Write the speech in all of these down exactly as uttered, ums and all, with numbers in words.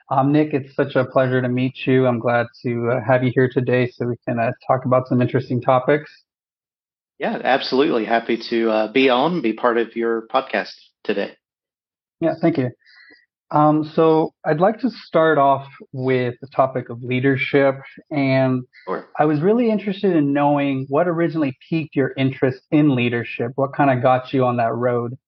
Um, Nick, it's such a pleasure to meet you. I'm glad to uh, have you here today so we can uh, talk about some interesting topics. Yeah, absolutely. Happy to uh, be on, be part of your podcast today. Yeah, thank you. Um, so I'd like to start off with the topic of leadership. And Sure. I was really interested in knowing what originally piqued your interest in leadership. What kind of got you on that road?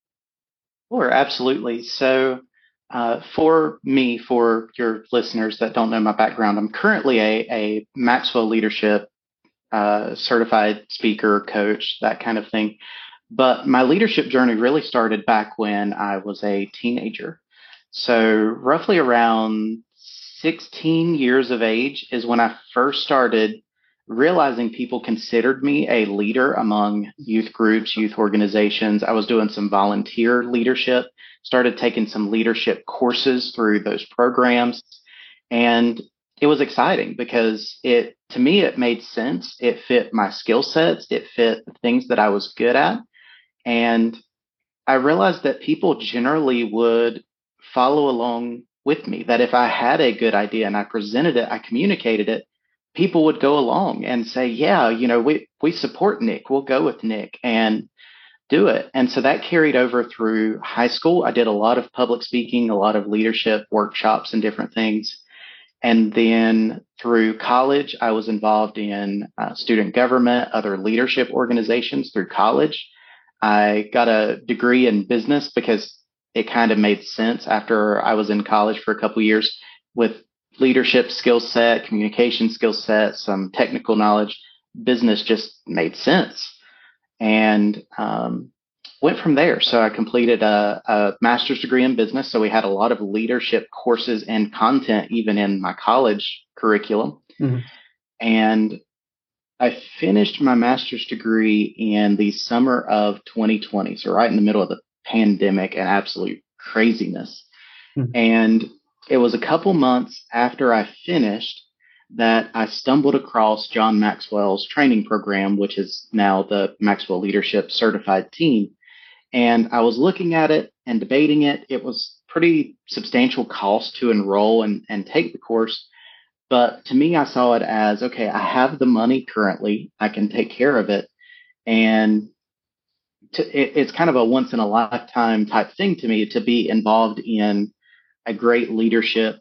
Sure, absolutely. So, uh, for me, for your listeners that don't know my background, I'm currently a, a Maxwell Leadership uh, certified speaker, coach, that kind of thing. But my leadership journey really started back when I was a teenager. So, roughly around sixteen years of age is when I first started realizing people considered me a leader among youth groups, youth organizations. I was doing some volunteer leadership, started taking some leadership courses through those programs. And it was exciting because it, to me, it made sense. It fit my skill sets. It fit the things that I was good at. And I realized that people generally would follow along with me, that if I had a good idea and I presented it, I communicated it, people would go along and say, yeah, you know, we, we support Nick. We'll go with Nick and do it. And so that carried over through high school. I did a lot of public speaking, a lot of leadership workshops and different things. And then through college, I was involved in uh, student government, other leadership organizations through college. I got a degree in business because it kind of made sense after I was in college for a couple of years with leadership skill set, communication skill set, some technical knowledge. Business just made sense and um, went from there. So I completed a, a master's degree in business. So we had a lot of leadership courses and content even in my college curriculum. Mhm. And I finished my master's degree in the summer of twenty twenty, so right in the middle of the pandemic and absolute craziness. Mhm. And it was a couple months after I finished that I stumbled across John Maxwell's training program, which is now the Maxwell Leadership Certified Team. And I was looking at it and debating it. It was pretty substantial cost to enroll and, and take the course. But to me, I saw it as okay, I have the money currently, I can take care of it. And to, it, it's kind of a once in a lifetime type thing to me to be involved in a great leadership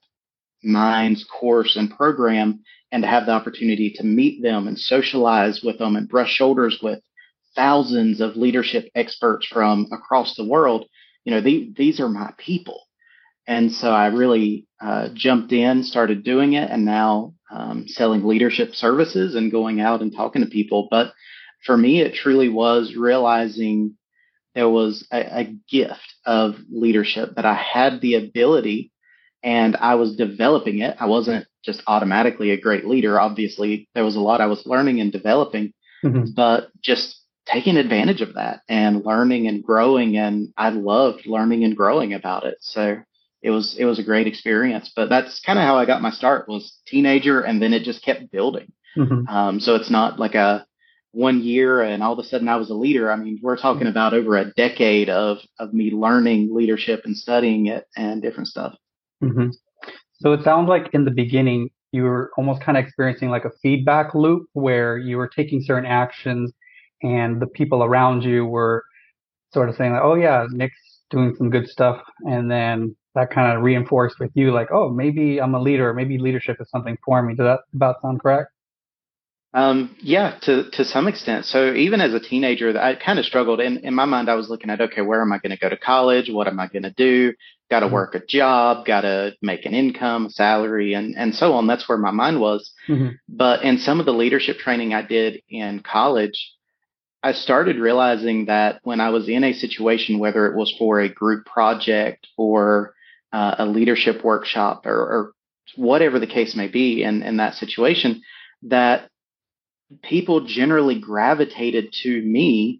minds course and program and to have the opportunity to meet them and socialize with them and brush shoulders with thousands of leadership experts from across the world. You know, the, these are my people. And so I really uh, jumped in, started doing it, and now um, selling leadership services and going out and talking to people. But for me, it truly was realizing there was a, a gift of leadership that I had the ability and I was developing it. I wasn't just automatically a great leader. Obviously, there was a lot I was learning and developing, Mhm. but just taking advantage of that and learning and growing. And I loved learning and growing about it. So it was, it was a great experience, but that's kind of how I got my start was teenager. And then it just kept building. Mhm. Um, so it's not like a one year and all of a sudden I was a leader. I mean, we're talking about over a decade of, of me learning leadership and studying it and different stuff. Mhm. So it sounds like in the beginning, you were almost kind of experiencing like a feedback loop where you were taking certain actions and the people around you were sort of saying like, oh yeah, Nick's doing some good stuff. And then that kind of reinforced with you like, oh, maybe I'm a leader, or maybe leadership is something for me. Does that about sound correct? Um, yeah, to to some extent. So even as a teenager, I kind of struggled. In in my mind, I was looking at, okay, where am I going to go to college? What am I going to do? Got to Mhm. work a job, got to make an income, a salary, and and so on. That's where my mind was. Mhm. But in some of the leadership training I did in college, I started realizing that when I was in a situation, whether it was for a group project or uh, a leadership workshop or, or whatever the case may be, in in that situation, that people generally gravitated to me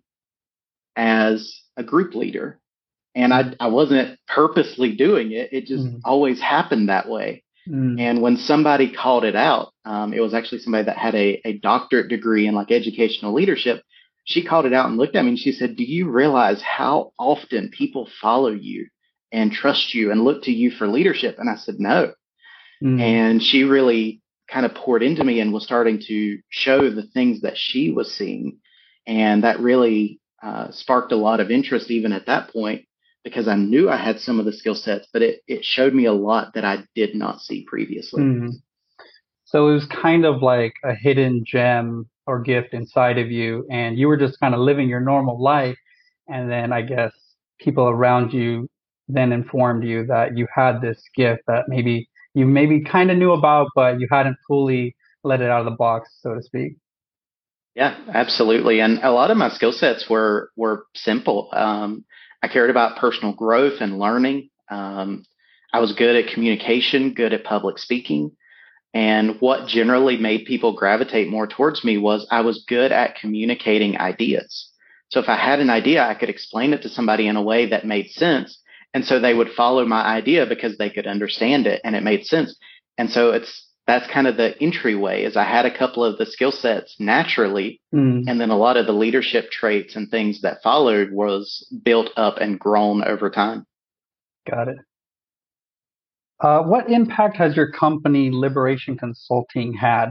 as a group leader. And I, Mhm. I wasn't purposely doing it. It just Mhm. always happened that way. Mhm. And when somebody called it out, um, it was actually somebody that had a, a doctorate degree in like educational leadership. She called it out and looked at me and she said, do you realize how often people follow you and trust you and look to you for leadership. And I said, no. Mm. And she really kind of poured into me and was starting to show the things that she was seeing. And that really uh, sparked a lot of interest even at that point, because I knew I had some of the skill sets, but it, it showed me a lot that I did not see previously. Mm. So it was kind of like a hidden gem or gift inside of you, and you were just kind of living your normal life. And then I guess people around you then informed you that you had this gift that maybe you maybe kind of knew about, but you hadn't fully let it out of the box, so to speak. Yeah, absolutely. And a lot of my skill sets were were simple. Um, I cared about personal growth and learning. Um, I was good at communication, good at public speaking. And what generally made people gravitate more towards me was I was good at communicating ideas. So if I had an idea, I could explain it to somebody in a way that made sense. And so they would follow my idea because they could understand it and it made sense. And so it's that's kind of the entryway is I had a couple of the skill sets naturally. Mm. And then a lot of the leadership traits and things that followed was built up and grown over time. Got it. Uh, what impact has your company, Liberation Consulting, had?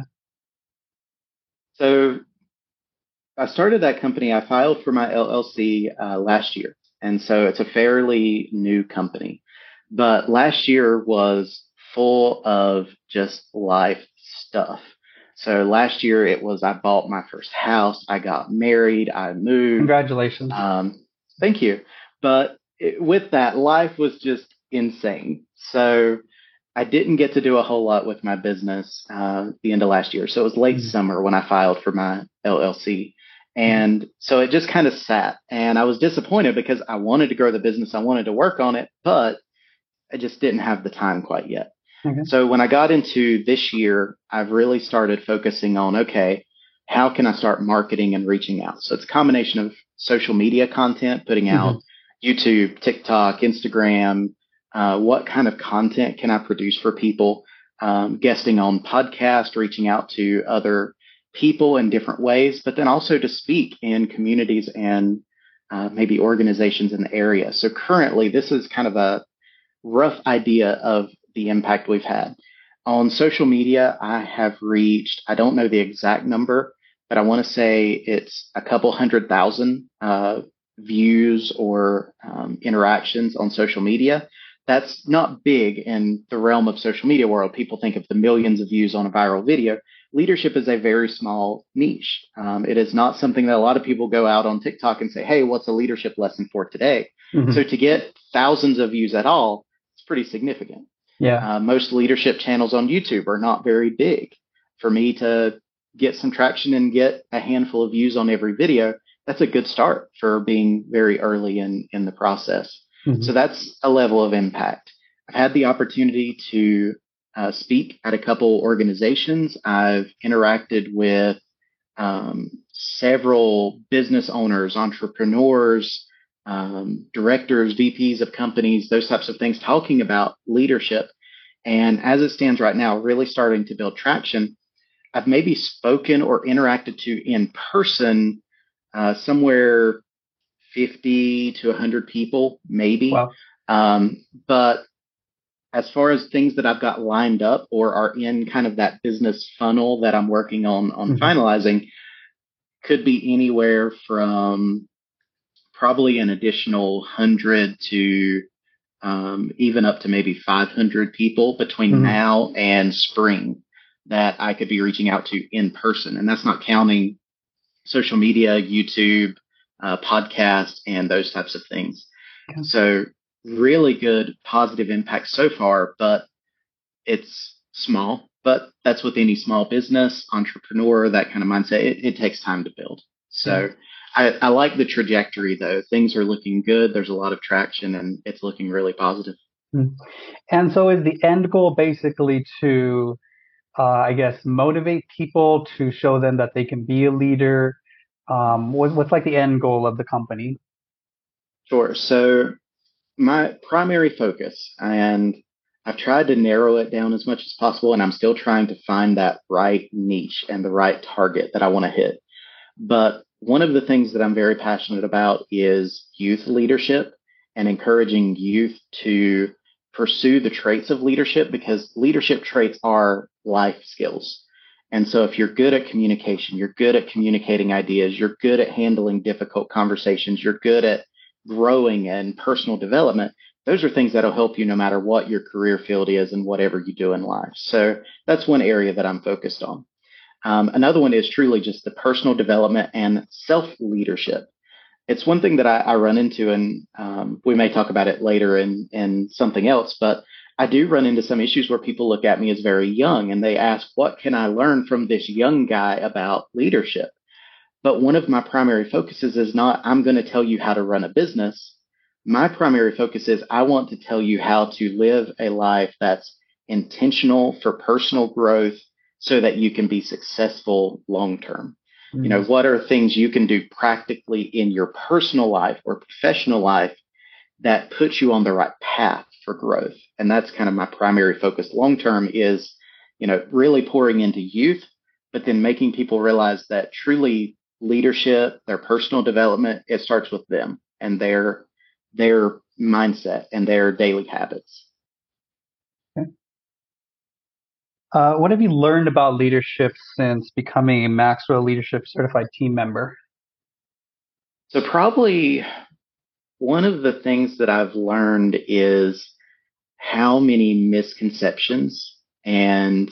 So I started that company. I filed for my L L C uh, last year. And so it's a fairly new company. But last year was full of just life stuff. So last year it was I bought my first house, I got married, I moved. Congratulations. Um, thank you. But it, with that, life was just insane. So I didn't get to do a whole lot with my business uh, the end of last year. So it was late Mm. summer when I filed for my L L C. And so it just kind of sat. And I was disappointed because I wanted to grow the business. I wanted to work on it, but I just didn't have the time quite yet. Okay. So when I got into this year, I've really started focusing on, okay, how can I start marketing and reaching out? So it's a combination of social media content, putting out mm-hmm. YouTube, TikTok, Instagram. Uh, what kind of content can I produce for people? Um, guesting on podcasts, reaching out to other people in different ways, but then also to speak in communities and uh, maybe organizations in the area. So currently, this is kind of a rough idea of the impact we've had. On social media, I have reached, I don't know the exact number, but I want to say it's a couple hundred thousand uh, views or um, interactions on social media. That's not big in the realm of social media world. People think of the millions of views on a viral video. Leadership is a very small niche. Um, it is not something that a lot of people go out on TikTok and say, hey, what's a leadership lesson for today? Mm-hmm. So to get thousands of views at all, it's pretty significant. Yeah. Uh, most leadership channels on YouTube are not very big. For me to get some traction and get a handful of views on every video, that's a good start for being very early in, in the process. Mm-hmm. So that's a level of impact. I've had the opportunity to uh, speak at a couple organizations. I've interacted with um, several business owners, entrepreneurs, um, directors, V Ps of companies, those types of things, talking about leadership. And as it stands right now, really starting to build traction. I've maybe spoken or interacted to in person uh, somewhere fifty to one hundred people, maybe. Wow. Um, but as far as things that I've got lined up or are in kind of that business funnel that I'm working on on mm-hmm. finalizing, could be anywhere from probably an additional one hundred to um, even up to maybe five hundred people between mm-hmm. now and spring that I could be reaching out to in person. And that's not counting social media, YouTube, uh, podcasts, and those types of things. Okay. So really good positive impact so far, but it's small. But that's with any small business, entrepreneur, that kind of mindset. It, it takes time to build. So mm-hmm. I, I like the trajectory, though. Things are looking good. There's a lot of traction, and it's looking really positive. Mm-hmm. And so is the end goal basically to, uh, I guess, motivate people to show them that they can be a leader? Um, what, what's like the end goal of the company? Sure. So my primary focus, and I've tried to narrow it down as much as possible, and I'm still trying to find that right niche and the right target that I want to hit. But one of the things that I'm very passionate about is youth leadership and encouraging youth to pursue the traits of leadership, because leadership traits are life skills. And so if you're good at communication, you're good at communicating ideas, you're good at handling difficult conversations, you're good at growing and personal development, those are things that'll help you no matter what your career field is and whatever you do in life. So that's one area that I'm focused on. Um, another one is truly just the personal development and self leadership. It's one thing that I, I run into, and um, we may talk about it later in, in something else, but I do run into some issues where people look at me as very young and they ask, what can I learn from this young guy about leadership? But one of my primary focuses is not, I'm going to tell you how to run a business. My primary focus is I want to tell you how to live a life that's intentional for personal growth so that you can be successful long term. Mm-hmm. You know, what are things you can do practically in your personal life or professional life that puts you on the right path for growth? And that's kind of my primary focus long term is, you know, really pouring into youth, but then making people realize that truly leadership, their personal development, it starts with them and their their mindset and their daily habits. Okay. Uh, what have you learned about leadership since becoming a Maxwell Leadership Certified team member? So probably one of the things that I've learned is how many misconceptions and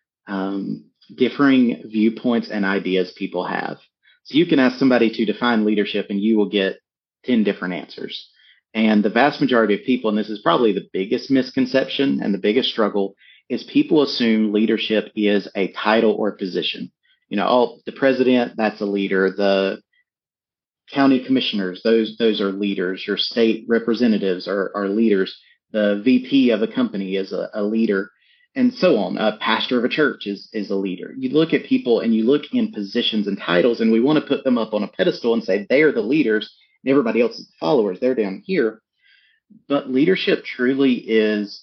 um, differing viewpoints and ideas people have. So you can ask somebody to define leadership and you will get ten different answers. And the vast majority of people, and this is probably the biggest misconception and the biggest struggle, is people assume leadership is a title or position. You know, oh, the president, that's a leader. The county commissioners, those those are leaders. Your state representatives are, are leaders. The V P of a company is a, a leader, and so on. A pastor of a church is, is a leader. You look at people and you look in positions and titles, and we want to put them up on a pedestal and say they are the leaders, and everybody else is the followers. They're down here. But leadership truly is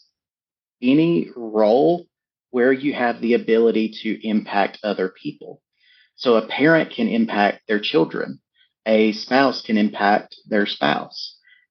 any role where you have the ability to impact other people. So a parent can impact their children. A spouse can impact their spouse.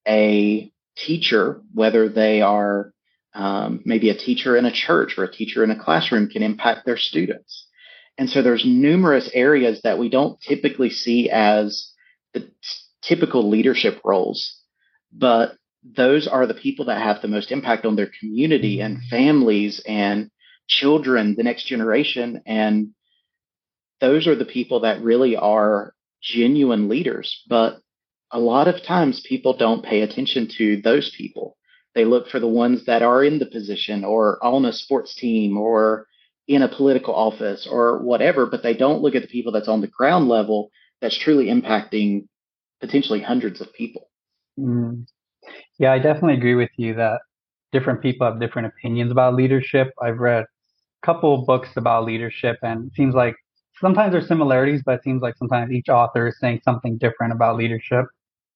A teacher, whether they are um, maybe a teacher in a church or a teacher in a classroom, can impact their students. And so there's numerous areas that we don't typically see as the t- typical leadership roles, but those are the people that have the most impact on their community and families and children, the next generation. And those are the people that really are genuine leaders. But a lot of times people don't pay attention to those people. They look for the ones that are in the position or on a sports team or in a political office or whatever, but they don't look at the people that's on the ground level that's truly impacting potentially hundreds of people. Mm. Yeah, I definitely agree with you that different people have different opinions about leadership. I've read a couple books about leadership, and it seems like sometimes there's similarities, but it seems like sometimes each author is saying something different about leadership.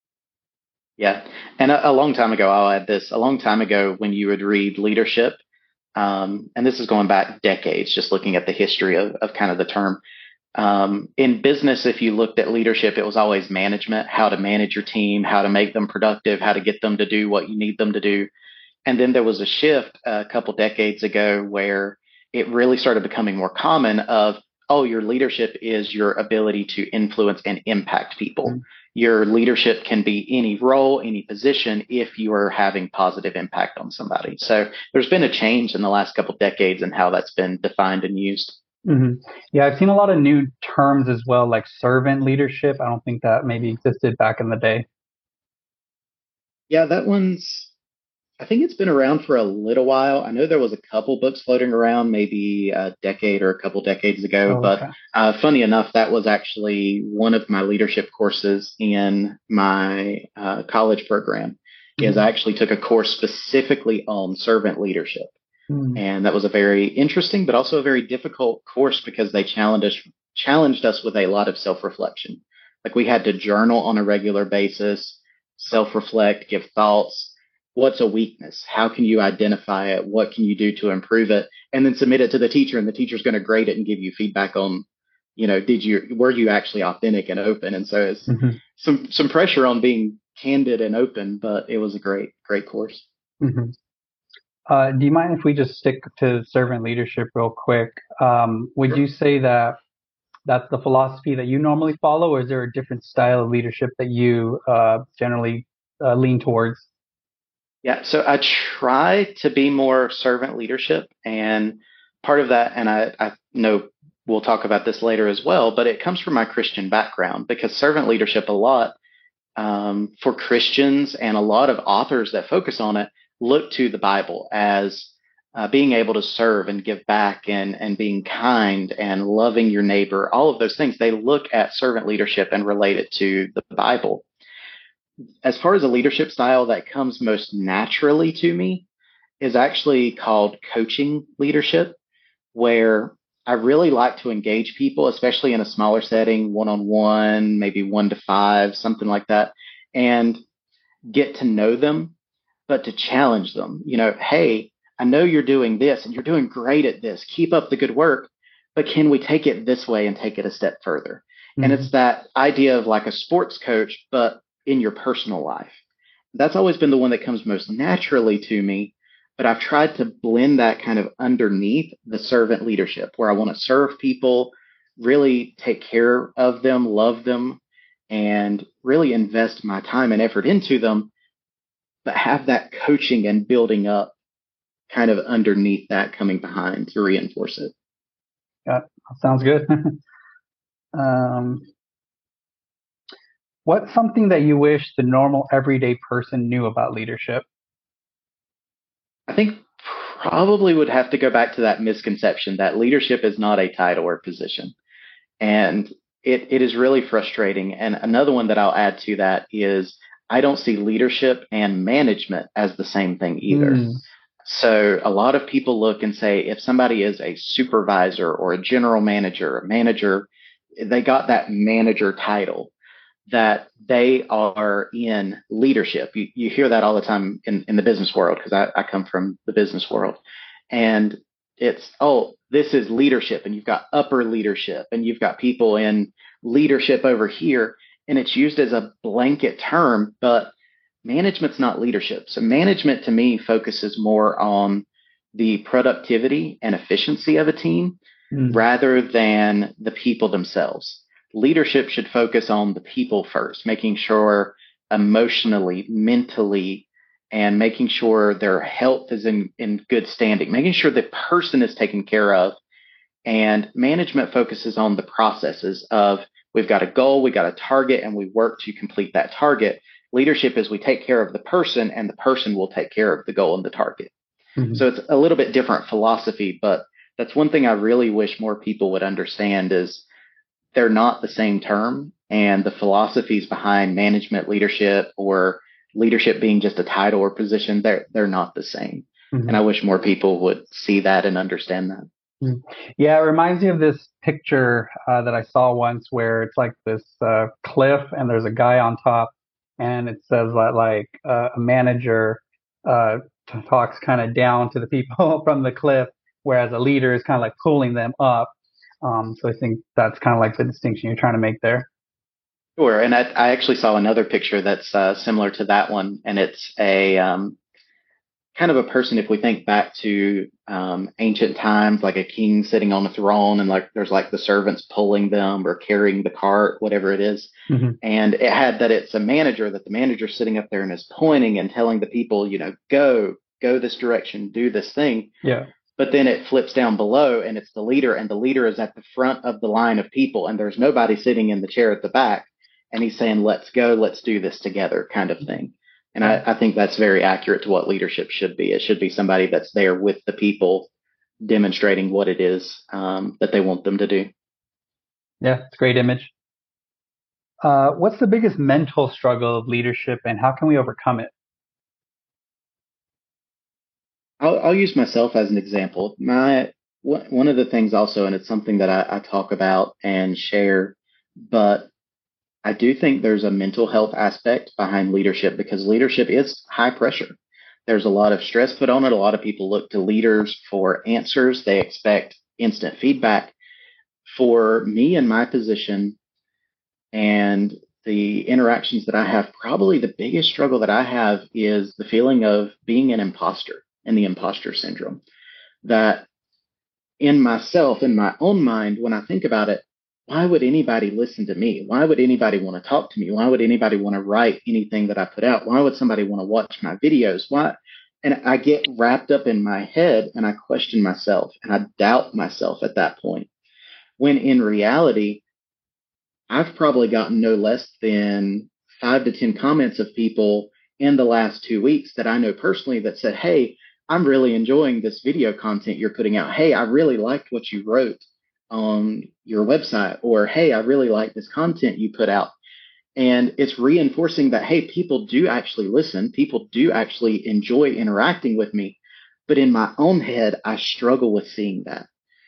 Yeah. And a, a long time ago, I'll add this, a long time ago when you would read leadership, um, and this is going back decades, just looking at the history of, of kind of the term. Um, in business, if you looked at leadership, it was always management, how to manage your team, how to make them productive, how to get them to do what you need them to do. And then there was a shift a couple decades ago where it really started becoming more common of, oh, your leadership is your ability to influence and impact people. Mm-hmm. Your leadership can be any role, any position, if you are having positive impact on somebody. So there's been a change in the last couple decades in how that's been defined and used. Mm-hmm. Yeah, I've seen a lot of new terms as well, like servant leadership. I don't think that maybe existed back in the day. Yeah, that one's, I think it's been around for a little while. I know there was a couple books floating around maybe a decade or a couple decades ago, oh, but okay. uh, funny enough, that was actually one of my leadership courses in my uh, college program. Mm-hmm. Is I actually took a course specifically on servant leadership. And that was a very interesting, but also a very difficult course because they challenged us, challenged us with a lot of self-reflection. Like we had to journal on a regular basis, self-reflect, give thoughts. What's a weakness? How can you identify it? What can you do to improve it? And then submit it to the teacher, and the teacher's going to grade it and give you feedback on, you know, did you, were you actually authentic and open? And so it's mm-hmm. some, some pressure on being candid and open, but it was a great, great course. Hmm. Uh, do you mind if we just stick to servant leadership real quick? Um, would Sure. you say that that's the philosophy that you normally follow, or is there a different style of leadership that you uh, generally uh, lean towards? Yeah, so I try to be more servant leadership, and part of that, and I, I know we'll talk about this later as well, but it comes from my Christian background because servant leadership a lot um, for Christians and a lot of authors that focus on it look to the Bible as uh, being able to serve and give back and and being kind and loving your neighbor, all of those things. They look at servant leadership and relate it to the Bible. As far as a leadership style that comes most naturally to me is actually called coaching leadership, where I really like to engage people, especially in a smaller setting, one on one, maybe one to five, something like that, and get to know them, but to challenge them. You know, hey, I know you're doing this and you're doing great at this. Keep up the good work, but can we take it this way and take it a step further? And Hmm. it's that idea of like a sports coach, but in your personal life. That's always been the one that comes most naturally to me. But I've tried to blend that kind of underneath the servant leadership where I want to serve people, really take care of them, love them, and really invest my time and effort into them, but have that coaching and building up kind of underneath that coming behind to reinforce it. Yeah, sounds good. um, what's something that you wish the normal everyday person knew about leadership? I think probably would have to go back to that misconception that leadership is not a title or position. And it, it is really frustrating. And another one that I'll add to that is I don't see leadership and management as the same thing either. Mm, So a lot of people look and say if somebody is a supervisor or a general manager, a manager, they got that manager title that they are in leadership. You, you hear that all the time in, in the business world because I, I come from the business world. And it's, oh, this is leadership. And you've got upper leadership and you've got people in leadership over here. And it's used as a blanket term, but management's not leadership. So management to me focuses more on the productivity and efficiency of a team mm, rather than the people themselves. Leadership should focus on the people first, making sure emotionally, mentally, and making sure their health is in, in good standing, making sure the person is taken care of. And management focuses on the processes of we've got a goal, we got a target, and we work to complete that target. Leadership is we take care of the person, and the person will take care of the goal and the target. mm. So it's a little bit different philosophy, but that's one thing I really wish more people would understand is they're not the same term. And the philosophies behind management leadership or leadership being just a title or position, they're, they're not the same. And I Mhm. wish more people would see that and understand that. Mm. Yeah, it reminds me of this picture uh, that I saw once where it's like this uh, cliff and there's a guy on top, and it says that like uh, a manager uh, t- talks kind of down to the people from the cliff, whereas a leader is kind of like pulling them up. Um, so I think that's kind of like the distinction you're trying to make there. Sure. And I, I actually saw another picture that's uh, similar to that one. And it's a um, kind of a person, if we think back to um, ancient times, like a king sitting on a throne, and like there's like the servants pulling them or carrying the cart, whatever it is. Hmm. And it had that it's a manager, that the manager's sitting up there and is pointing and telling the people, you know, go, go this direction, do this thing. Yeah. But then it flips down below and it's the leader, and the leader is at the front of the line of people, and there's nobody sitting in the chair at the back. And he's saying, let's go, let's do this together, kind of thing. And Yeah. I, I think that's very accurate to what leadership should be. It should be somebody that's there with the people, demonstrating what it is um, that they want them to do. Yeah. It's a great image. Uh, what's the biggest mental struggle of leadership, and how can we overcome it? I'll, I'll use myself as an example. My one of the things also, and it's something that I, I talk about and share, but I do think there's a mental health aspect behind leadership because leadership is high pressure. There's a lot of stress put on it. A lot of people look to leaders for answers. They expect instant feedback. For me in my position, and the interactions that I have, probably the biggest struggle that I have is the feeling of being an imposter and the imposter syndrome. That in myself, in my own mind, when I think about it, why would anybody listen to me? Why would anybody want to talk to me? Why would anybody want to write anything that I put out? Why would somebody want to watch my videos? Why? And I get wrapped up in my head and I question myself and I doubt myself at that point. When in reality, I've probably gotten no less than five to ten comments of people in the last two weeks that I know personally that said, "Hey, I'm really enjoying this video content you're putting out. Hey, I really liked what you wrote on your website," or "Hey, I really like this content you put out." And it's reinforcing that, hey, people do actually listen. People do actually enjoy interacting with me. But in my own head, I struggle with seeing that.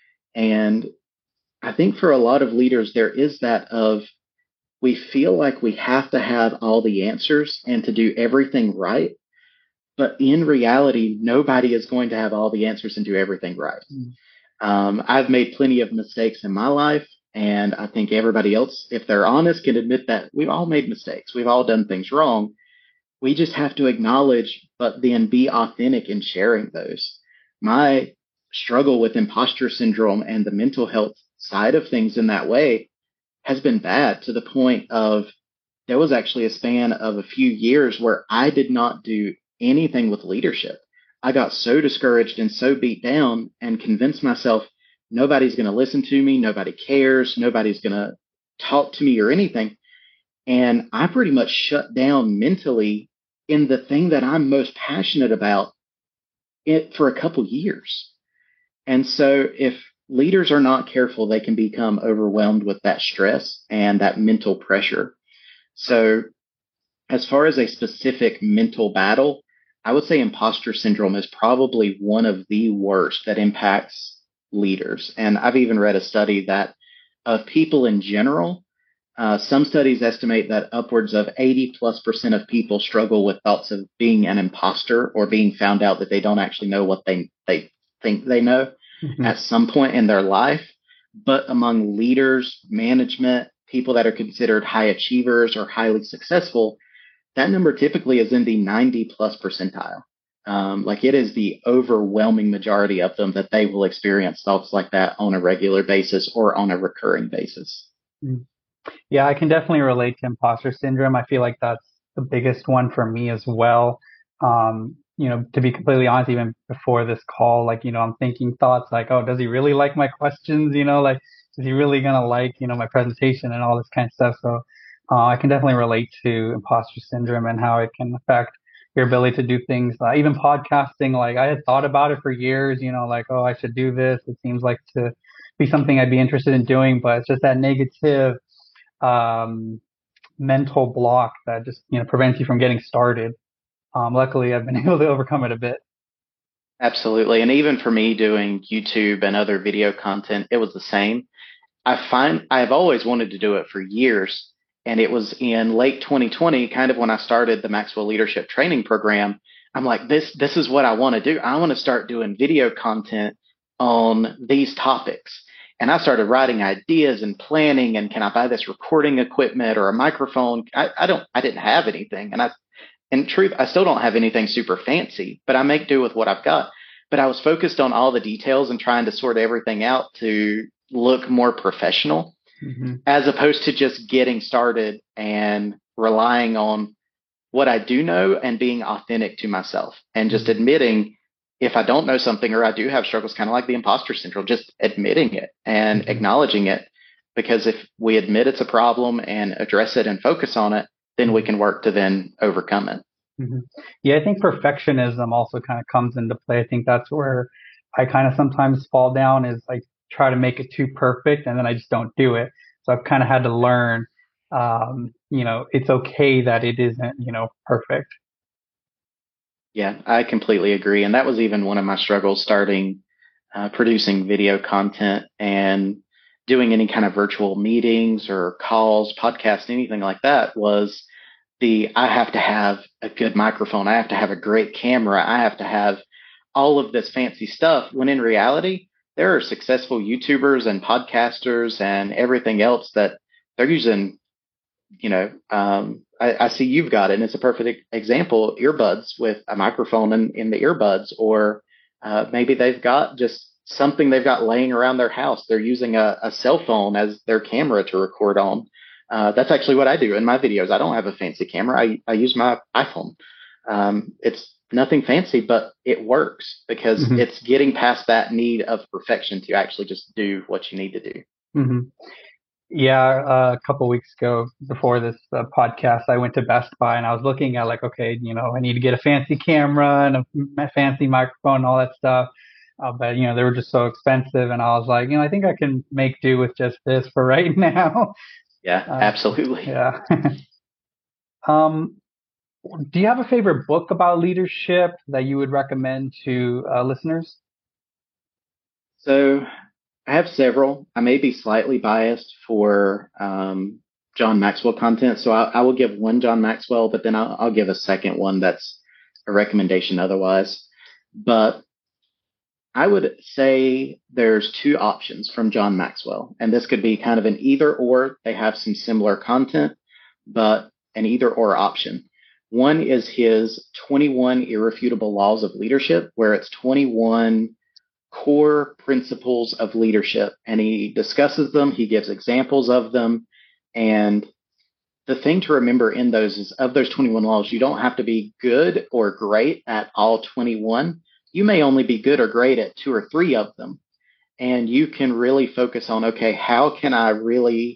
And I think for a lot of leaders, there is that of we feel like we have to have all the answers and to do everything right. But in reality, nobody is going to have all the answers and do everything right. Mm. Um, I've made plenty of mistakes in my life. And I think everybody else, if they're honest, can admit that we've all made mistakes. We've all done things wrong. We just have to acknowledge, but then be authentic in sharing those. My struggle with imposter syndrome and the mental health side of things in that way has been bad, to the point of there was actually a span of a few years where I did not do anything with leadership. I got so discouraged and so beat down and convinced myself nobody's going to listen to me, nobody cares, nobody's going to talk to me or anything. And I pretty much shut down mentally in the thing that I'm most passionate about it for a couple years. And so if leaders are not careful, they can become overwhelmed with that stress and that mental pressure. So as far as a specific mental battle, I would say imposter syndrome is probably one of the worst that impacts leaders. And I've even read a study that of people in general, uh, some studies estimate that upwards of eighty plus percent of people struggle with thoughts of being an imposter or being found out that they don't actually know what they, they think they know mm-hmm. at some point in their life. But among leaders, management, people that are considered high achievers or highly successful, that number typically is in the ninety plus percentile. Um, like it is the overwhelming majority of them that they will experience thoughts like that on a regular basis or on a recurring basis. Yeah, I can definitely relate to imposter syndrome. I feel like that's the biggest one for me as well. Um, you know, to be completely honest, even before this call, like, you know, I'm thinking thoughts like, oh, does he really like my questions? You know, like, is he really going to like, you know, my presentation and all this kind of stuff? So uh, I can definitely relate to imposter syndrome and how it can affect your ability to do things. Uh, even podcasting, like I had thought about it for years, you know, like, oh, I should do this. It seems like to be something I'd be interested in doing, but it's just that negative um, mental block that just, you know, prevents you from getting started. Um, luckily, I've been able to overcome it a bit. Absolutely. And even for me doing YouTube and other video content, it was the same. I find I've always wanted to do it for years. And it was in late twenty twenty, kind of when I started the Maxwell Leadership Training Program. I'm like, this, this is what I want to do. I want to start doing video content on these topics. And I started writing ideas and planning, and can I buy this recording equipment or a microphone? I, I don't, I didn't have anything. And I, in truth, I still don't have anything super fancy, but I make do with what I've got. But I was focused on all the details and trying to sort everything out to look more professional, mm-hmm. as opposed to just getting started and relying on what I do know and being authentic to myself and just admitting if I don't know something or I do have struggles, kind of like the imposter syndrome, just admitting it and mm-hmm. acknowledging it. Because if we admit it's a problem and address it and focus on it, then we can work to then overcome it. Mm-hmm. Yeah, I think perfectionism also kind of comes into play. I think that's where I kind of sometimes fall down, is like try to make it too perfect and then I just don't do it. So I've kind of had to learn, um, you know, it's okay that it isn't, you know, perfect. Yeah, I completely agree. And that was even one of my struggles starting uh, producing video content and doing any kind of virtual meetings or calls, podcasts, anything like that, was the I have to have a good microphone. I have to have a great camera. I have to have all of this fancy stuff, when in reality, there are successful YouTubers and podcasters and everything else that they're using you know, um, I, I see you've got it, and it's a perfect example. Earbuds with a microphone in, in the earbuds, or uh, maybe they've got just something they've got laying around their house. They're using a, a cell phone as their camera to record on. Uh, that's actually what I do in my videos. I don't have a fancy camera. I, I use my iPhone. Um, it's nothing fancy, but it works because Hmm. it's getting past that need of perfection to actually just do what you need to do. Hmm. Yeah, uh, a couple weeks ago before this uh, podcast, I went to Best Buy and I was looking at like, okay, you know, I need to get a fancy camera and a m- fancy microphone and all that stuff. Uh, but you know, they were just so expensive, and I was like, you know, I think I can make do with just this for right now. Yeah, Uh, absolutely. yeah. Um, do you have a favorite book about leadership that you would recommend to uh, listeners? So I have several. I may be slightly biased for um, John Maxwell content, so I, I will give one John Maxwell, but then I'll, I'll give a second one that's a recommendation otherwise. But I would say there's two options from John Maxwell, and this could be kind of an either or. They have some similar content, but an either or option. One is his twenty-one Irrefutable Laws of Leadership, where it's twenty-one core principles of leadership, and he discusses them, he gives examples of them. And the thing to remember in those is of those twenty-one laws, you don't have to be good or great at all twenty-one. You may only be good or great at two or three of them. And you can really focus on, okay, how can I really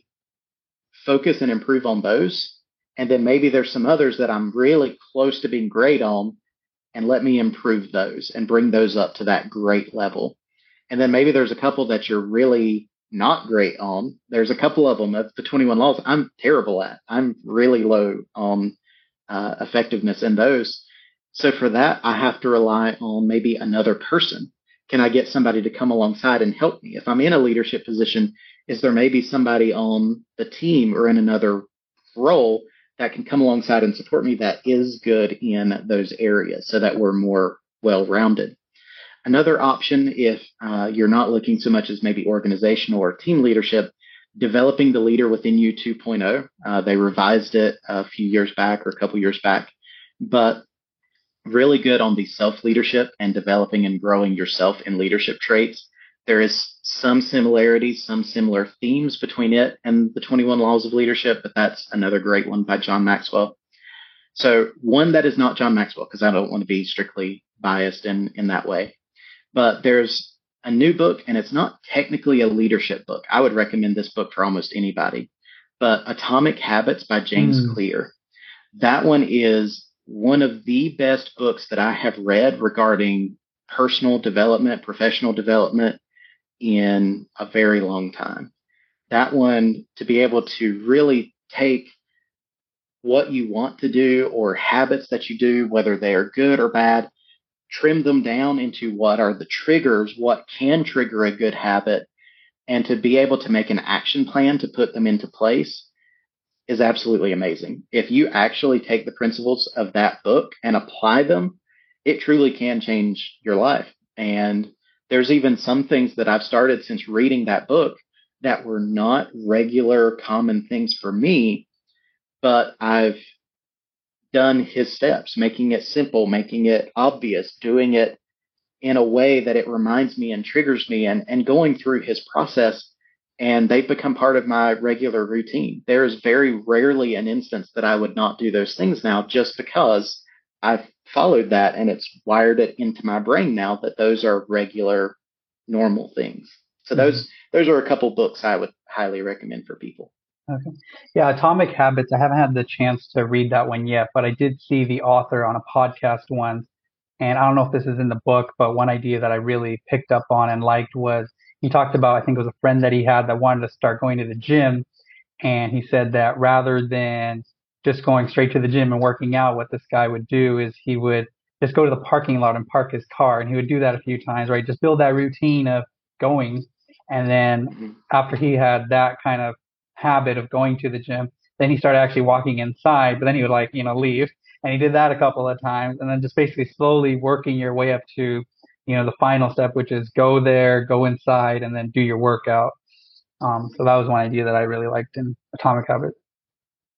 focus and improve on those? And then maybe there's some others that I'm really close to being great on, and let me improve those and bring those up to that great level. And then maybe there's a couple that you're really not great on. There's a couple of them of the twenty-one laws I'm terrible at. I'm really low on uh, effectiveness in those. So for that, I have to rely on maybe another person. Can I get somebody to come alongside and help me? If I'm in a leadership position, is there maybe somebody on the team or in another role that can come alongside and support me that is good in those areas so that we're more well rounded? Another option, if uh, you're not looking so much as maybe organizational or team leadership, developing the leader within you 2.0. Uh, they revised it a few years back or a couple years back, but really good on the self leadership and developing and growing yourself in leadership traits. There is some similarities, some similar themes between it and the twenty-one Laws of Leadership, but that's another great one by John Maxwell. So one that is not John Maxwell, because I don't want to be strictly biased in, in that way. But there's a new book, and it's not technically a leadership book. I would recommend this book for almost anybody. But Atomic Habits by James Mm. Clear. That one is one of the best books that I have read regarding personal development, professional development in a very long time. That one, to be able to really take what you want to do or habits that you do, whether they are good or bad, trim them down into what are the triggers, what can trigger a good habit, and to be able to make an action plan to put them into place is absolutely amazing. If you actually take the principles of that book and apply them, it truly can change your life. And there's even some things that I've started since reading that book that were not regular common things for me, but I've done his steps, making it simple, making it obvious, doing it in a way that it reminds me and triggers me, and, and going through his process. And they've become part of my regular routine. There is very rarely an instance that I would not do those things now just because I've followed that and it's wired it into my brain now that those are regular, normal things. So Hmm. those those are a couple books I would highly recommend for people. Okay. Yeah, Atomic Habits. I haven't had the chance to read that one yet, but I did see the author on a podcast once. And I don't know if this is in the book, but one idea that I really picked up on and liked was he talked about, I think it was a friend that he had that wanted to start going to the gym. And he said that rather than just going straight to the gym and working out, what this guy would do is he would just go to the parking lot and park his car. And he would do that a few times, right? Just build that routine of going. And then Mm-hmm. after he had that kind of habit of going to the gym, then he started actually walking inside, but then he would like, you know, leave. And he did that a couple of times and then just basically slowly working your way up to, you know, the final step, which is go there, go inside, and then do your workout. Um, so that was one idea that I really liked in Atomic Habits.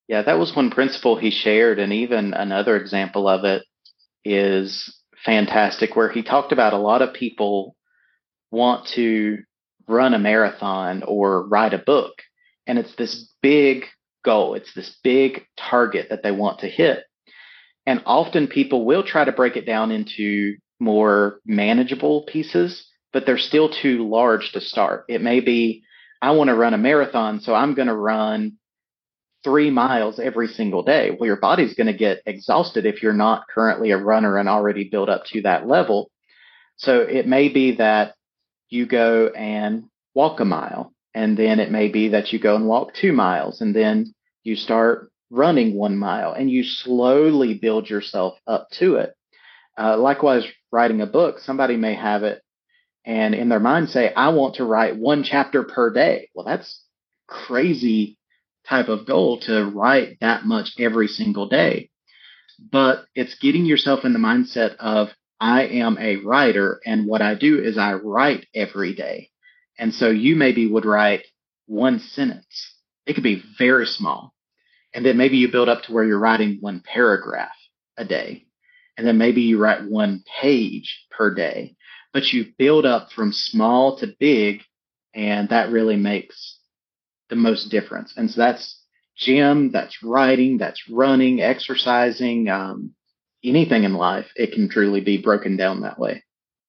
Yeah, that was one principle he shared. And even another example of it is fantastic, where he talked about a lot of people want to run a marathon or write a book. And it's this big goal, it's this big target that they want to hit. And often people will try to break it down into more manageable pieces, but they're still too large to start. It may be, I want to run a marathon, so I'm going to run three miles every single day. Well, your body's going to get exhausted if you're not currently a runner and already built up to that level. So it may be that you go and walk a mile, and then it may be that you go and walk two miles, and then you start running one mile, and you slowly build yourself up to it. Uh, likewise, writing a book, somebody may have it and in their mind say, I want to write one chapter per day. Well, that's crazy type of goal to write that much every single day. But it's getting yourself in the mindset of, I am a writer, and what I do is I write every day. And so you maybe would write one sentence. It could be very small. And then maybe you build up to where you're writing one paragraph a day. And then maybe you write one page per day. But you build up from small to big, and that really makes the most difference. And so that's gym, that's writing, that's running, exercising, um, anything in life. It can truly be broken down that way.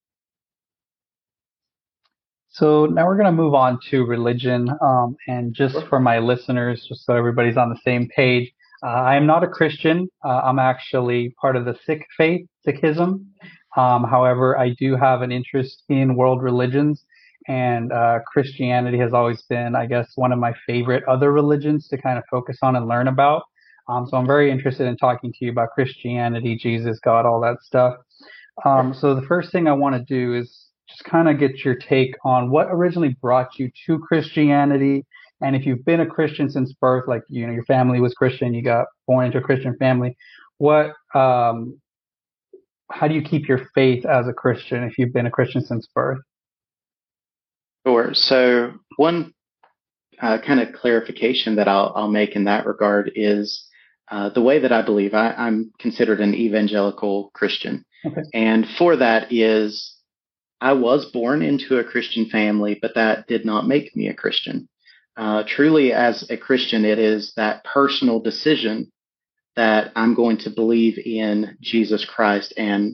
So now we're going to move on to religion. Um, and just for my listeners, just so everybody's on the same page, uh, I am not a Christian. Uh, I'm actually part of the Sikh faith, Sikhism. Um, however, I do have an interest in world religions, and uh, Christianity has always been, I guess, one of my favorite other religions to kind of focus on and learn about. Um, so I'm very interested in talking to you about Christianity, Jesus, God, all that stuff. Um, so the first thing I want to do is just kind of get your take on what originally brought you to Christianity. And if you've been a Christian since birth, like, you know, your family was Christian, you got born into a Christian family, what, um, how do you keep your faith as a Christian if you've been a Christian since birth? Sure. So one uh, kind of clarification that I'll, I'll make in that regard is uh, the way that I believe. I, I'm considered an evangelical Christian. Okay. And for that is, I was born into a Christian family, but that did not make me a Christian. Uh, truly, as a Christian, it is that personal decision that I'm going to believe in Jesus Christ and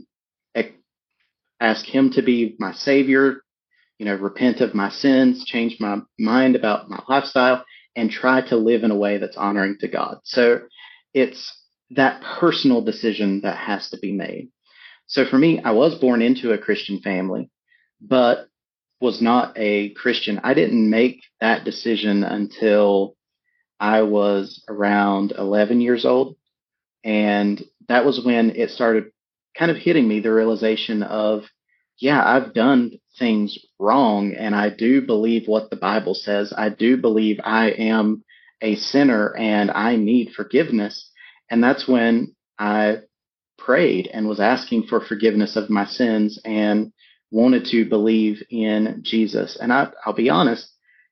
ask him to be my savior, you know, repent of my sins, change my mind about my lifestyle, and try to live in a way that's honoring to God. So it's that personal decision that has to be made. So for me, I was born into a Christian family, but was not a Christian. I didn't make that decision until I was around eleven years old. And that was when it started kind of hitting me, the realization of, yeah, I've done things wrong, and I do believe what the Bible says. I do believe I am a sinner and I need forgiveness. And that's when I prayed and was asking for forgiveness of my sins and wanted to believe in Jesus. And I, I'll be honest,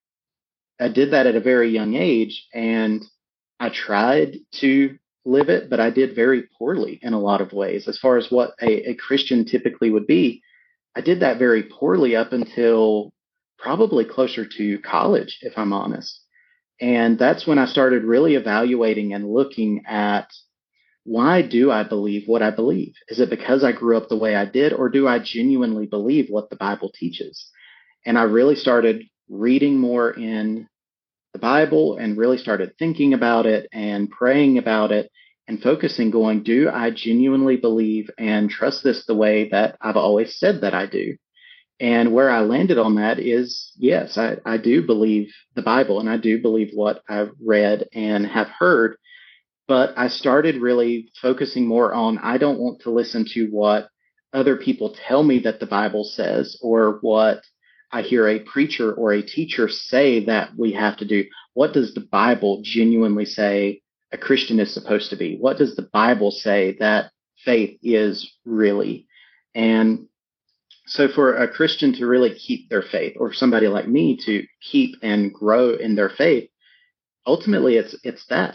I did that at a very young age, and I tried to live it, but I did very poorly in a lot of ways. As far as what a, a Christian typically would be, I did that very poorly up until probably closer to college, if I'm honest. And that's when I started really evaluating and looking at, why do I believe what I believe? Is it because I grew up the way I did, or do I genuinely believe what the Bible teaches? And I really started reading more in the Bible and really started thinking about it and praying about it and focusing, going, do I genuinely believe and trust this the way that I've always said that I do? And where I landed on that is, yes, I, I do believe the Bible, and I do believe what I've read and have heard. But I started really focusing more on, I don't want to listen to what other people tell me that the Bible says, or what I hear a preacher or a teacher say that we have to do. What does the Bible genuinely say a Christian is supposed to be? What does the Bible say that faith is really? And so for a Christian to really keep their faith, or somebody like me to keep and grow in their faith, ultimately it's it's that.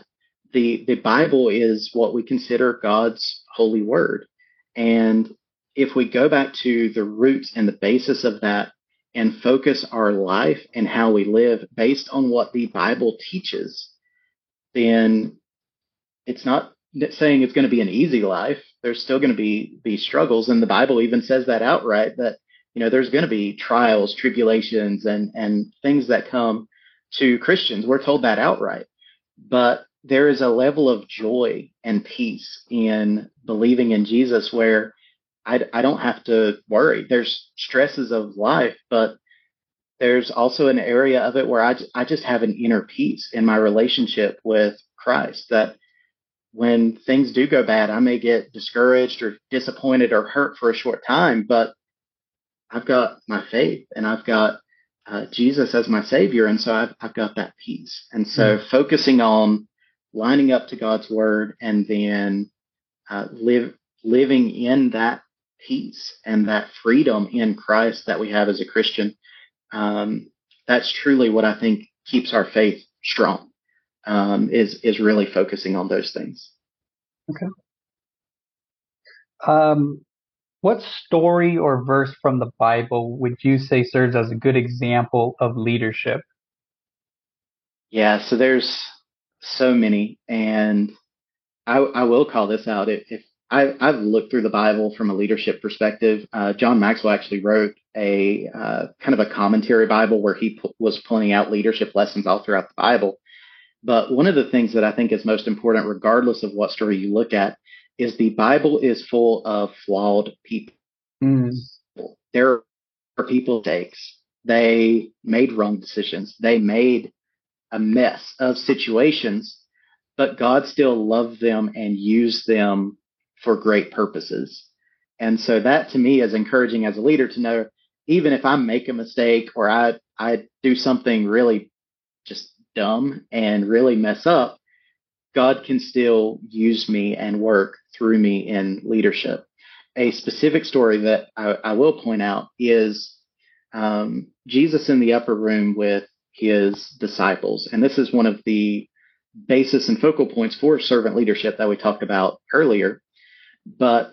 the the Bible is what we consider God's holy word. And if we go back to the roots and the basis of that and focus our life and how we live based on what the Bible teaches, then it's not saying it's going to be an easy life. There's still going to be be struggles, and the Bible even says that outright, that you know there's going to be trials, tribulations, and and things that come to Christians. We're told that outright. But there is a level of joy and peace in believing in Jesus where I, I don't have to worry. There's stresses of life, but there's also an area of it where I, I just have an inner peace in my relationship with Christ, that when things do go bad, I may get discouraged or disappointed or hurt for a short time, but I've got my faith and I've got uh, Jesus as my Savior. And so I've, I've got that peace. And so mm. focusing on lining up to God's word and then uh, live living in that peace and that freedom in Christ that we have as a Christian, um, that's truly what I think keeps our faith strong, um, is, is really focusing on those things. Okay. Um, what story or verse from the Bible would you say serves as a good example of leadership? Yeah, so there's so many, and I, I will call this out. If, if I, I've looked through the Bible from a leadership perspective, uh, John Maxwell actually wrote a uh, kind of a commentary Bible where he p- was pointing out leadership lessons all throughout the Bible. But one of the things that I think is most important, regardless of what story you look at, is the Bible is full of flawed people. Mm. There are people mistakes. They made wrong decisions. They made a mess of situations, but God still loved them and used them for great purposes. And so that to me is encouraging as a leader to know, even if I make a mistake or I, I do something really just dumb and really mess up, God can still use me and work through me in leadership. A specific story that I, I will point out is um, Jesus in the upper room with his disciples. And this is one of the basis and focal points for servant leadership that we talked about earlier. But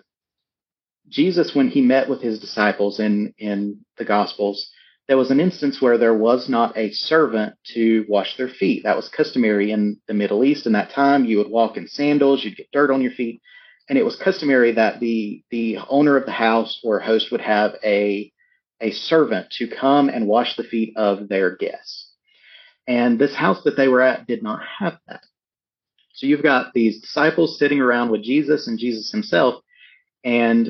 Jesus, when he met with his disciples in, in the Gospels, there was an instance where there was not a servant to wash their feet. That was customary in the Middle East in that time. You would walk in sandals, you'd get dirt on your feet. And it was customary that the, the owner of the house or host would have a, a servant to come and wash the feet of their guests. And this house that they were at did not have that. So you've got these disciples sitting around with Jesus and Jesus himself, and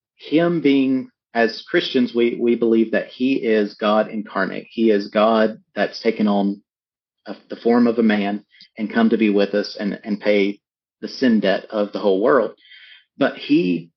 him being, as Christians, we, we believe that he is God incarnate. He is God that's taken on a, the form of a man and come to be with us and, and pay the sin debt of the whole world. But he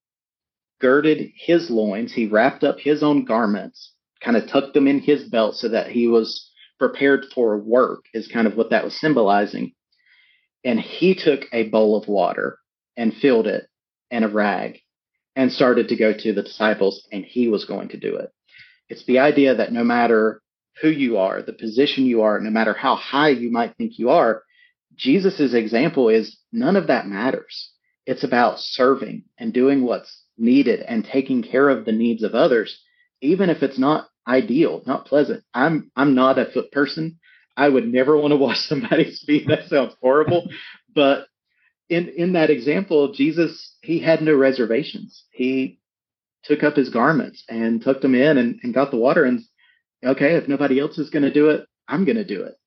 girded his loins, he wrapped up his own garments, kind of tucked them in his belt so that he was prepared for work, is kind of what that was symbolizing. And he took a bowl of water and filled it in a rag and started to go to the disciples, and he was going to do it. It's the idea that no matter who you are, the position you are, no matter how high you might think you are, Jesus's example is none of that matters. It's about serving and doing what's needed and taking care of the needs of others, even if it's not ideal, not pleasant. I'm I'm not a foot person. I would never want to wash somebody's feet. That sounds horrible. But in, in that example, Jesus, he had no reservations. He took up his garments and tucked them in and, and got the water. And okay, if nobody else is going to do it, I'm going to do it.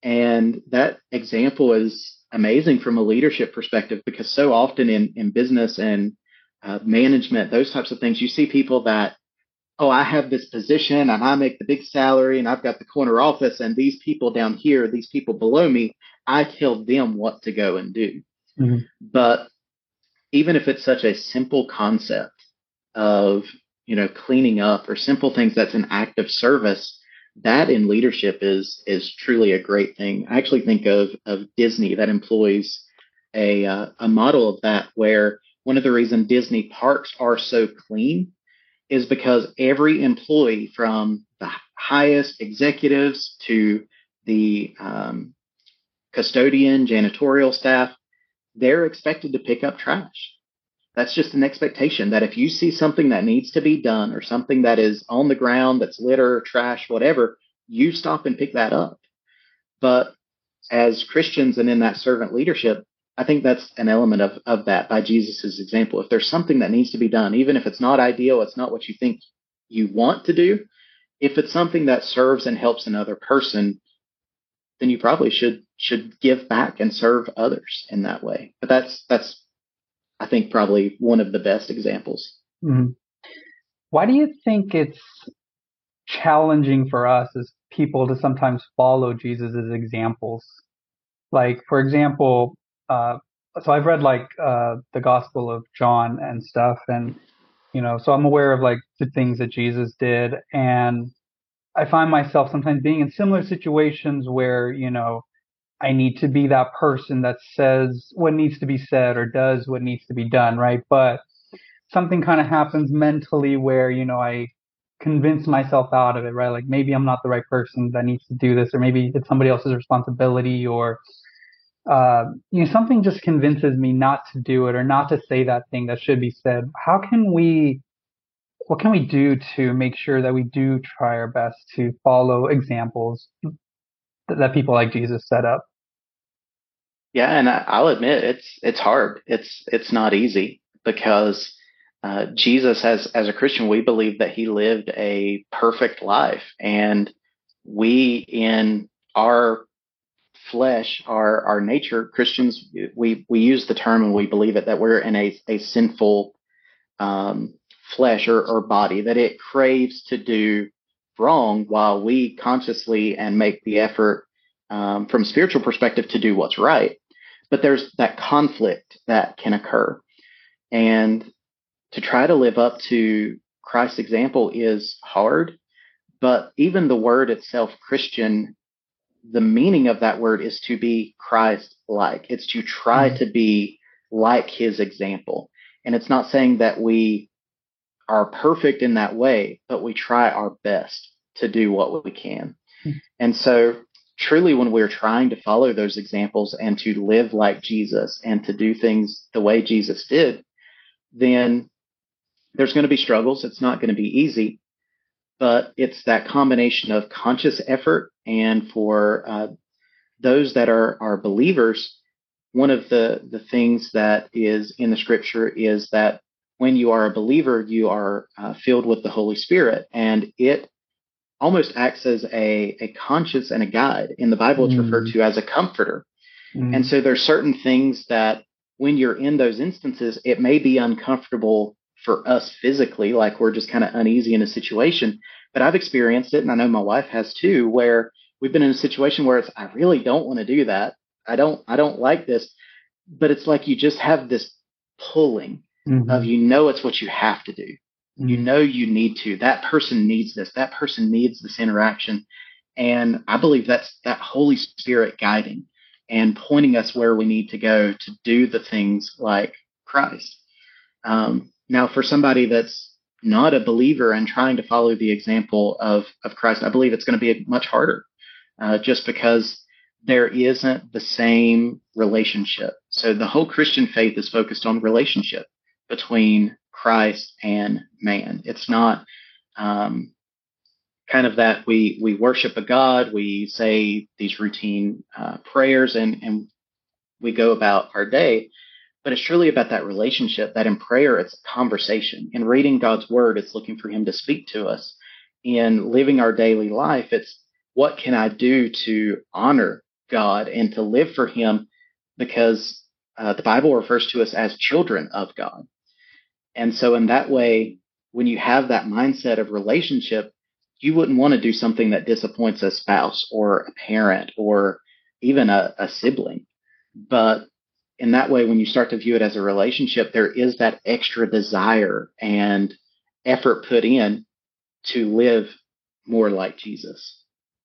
And that example is amazing from a leadership perspective, because so often in, in business and uh, management, those types of things, you see people that, oh, I have this position and I make the big salary and I've got the corner office, and these people down here, these people below me, I tell them what to go and do. Mm-hmm. But even if it's such a simple concept of, you know, cleaning up or simple things that's an act of service, that in leadership is is truly a great thing. I actually think of of Disney that employs a uh, a model of that, where one of the reasons Disney parks are so clean is because every employee, from the highest executives to the um, custodian, janitorial staff, they're expected to pick up trash. That's just an expectation that if you see something that needs to be done or something that is on the ground that's litter, trash, whatever, you stop and pick that up. But as Christians and in that servant leadership, I think that's an element of, of that by Jesus's example. If there's something that needs to be done, even if it's not ideal, it's not what you think you want to do, if it's something that serves and helps another person, then you probably should should give back and serve others in that way. But that's that's I think probably one of the best examples. Mhm. Why do you think it's challenging for us as people to sometimes follow Jesus's examples? Like, for example, uh, so I've read like uh, the Gospel of John and stuff, and you know, so I'm aware of like the things that Jesus did, and I find myself sometimes being in similar situations where, you know, I need to be that person that says what needs to be said or does what needs to be done, right? But something kind of happens mentally where, you know, I convince myself out of it, right? Like maybe I'm not the right person that needs to do this, or maybe it's somebody else's responsibility, or uh, you know, something just convinces me not to do it or not to say that thing that should be said. How can we, what can we do to make sure that we do try our best to follow examples that, that people like Jesus set up? Yeah, and I, I'll admit it's it's hard. It's it's not easy because uh, Jesus, as as a Christian, we believe that he lived a perfect life, and we in our flesh, our our nature, Christians, we we use the term and we believe it that we're in a a sinful um, flesh or, or body that it craves to do wrong, while we consciously and make the effort um, from a spiritual perspective to do what's right. But there's that conflict that can occur, and to try to live up to Christ's example is hard. But even the word itself, Christian, the meaning of that word is to be Christ like. It's to try Mm-hmm. to be like his example. And it's not saying that we are perfect in that way, but we try our best to do what we can. And so, truly, when we're trying to follow those examples and to live like Jesus and to do things the way Jesus did, then there's going to be struggles. It's not going to be easy, but it's that combination of conscious effort. And for uh, those that are, are believers, one of the, the things that is in the scripture is that when you are a believer, you are uh, filled with the Holy Spirit, and it almost acts as a, a conscience and a guide. In the Bible, it's referred Mm-hmm. to as a comforter. And Mm-hmm. so there's certain things that when you're in those instances, it may be uncomfortable for us physically, like we're just kind of uneasy in a situation. But I've experienced it, and I know my wife has too, where we've been in a situation where it's, I really don't want to do that. I don't, I don't like this, but it's like you just have this pulling of, Mm-hmm. you know, it's what you have to do. You Mm-hmm. know, you need to. That person needs this. That person needs this interaction. And I believe that's that Holy Spirit guiding and pointing us where we need to go to do the things like Christ. Um, now, for somebody that's not a believer and trying to follow the example of, of Christ, I believe it's going to be much harder uh, just because there isn't the same relationship. So the whole Christian faith is focused on relationship between Christ and man. It's not um, kind of that we we worship a God, we say these routine uh, prayers, and and we go about our day. But it's truly about that relationship. That in prayer, it's a conversation. In reading God's word, it's looking for Him to speak to us. In living our daily life, it's what can I do to honor God and to live for Him, because uh, the Bible refers to us as children of God. And so, in that way, when you have that mindset of relationship, you wouldn't want to do something that disappoints a spouse or a parent or even a, a sibling. But in that way, when you start to view it as a relationship, there is that extra desire and effort put in to live more like Jesus.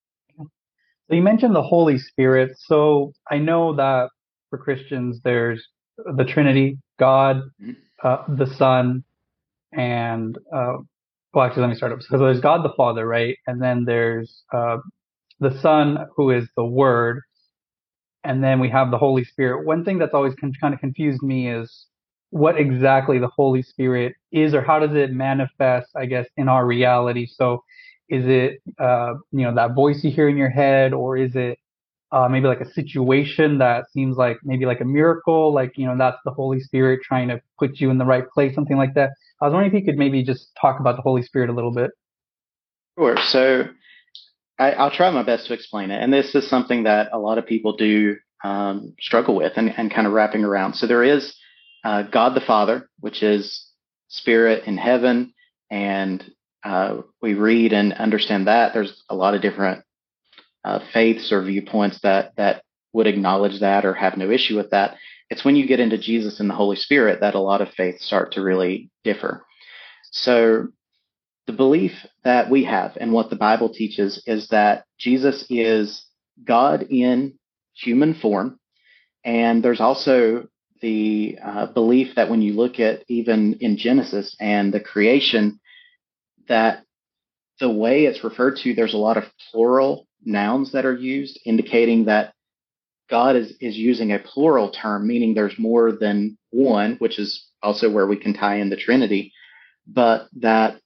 So you mentioned the Holy Spirit. So I know that for Christians, there's the Trinity, God, Mhm. uh, the Son, and uh, well, actually, let me start up. So there's God the Father, right? And then there's uh, the Son, who is the Word, and then we have the Holy Spirit. One thing that's always con- kind of confused me is what exactly the Holy Spirit is, or how does it manifest, I guess, in our reality. So is it, uh, you know, that voice you hear in your head, or is it uh, maybe like a situation that seems like maybe like a miracle, like, you know, that's the Holy Spirit trying to put you in the right place, something like that. I was wondering if you could maybe just talk about the Holy Spirit a little bit. Sure. So I, I'll try my best to explain it. And this is something that a lot of people do um, struggle with and, and kind of wrapping around. So there is uh, God the Father, which is spirit in heaven. And uh, we read and understand that. There's a lot of different uh, faiths or viewpoints that, that would acknowledge that or have no issue with that. It's when you get into Jesus and the Holy Spirit that a lot of faiths start to really differ. So the belief that we have and what the Bible teaches is that Jesus is God in human form. And there's also the uh, belief that when you look at even in Genesis and the creation, that the way it's referred to, there's a lot of plural nouns that are used, indicating that God is, is using a plural term, meaning there's more than one, which is also where we can tie in the Trinity, but that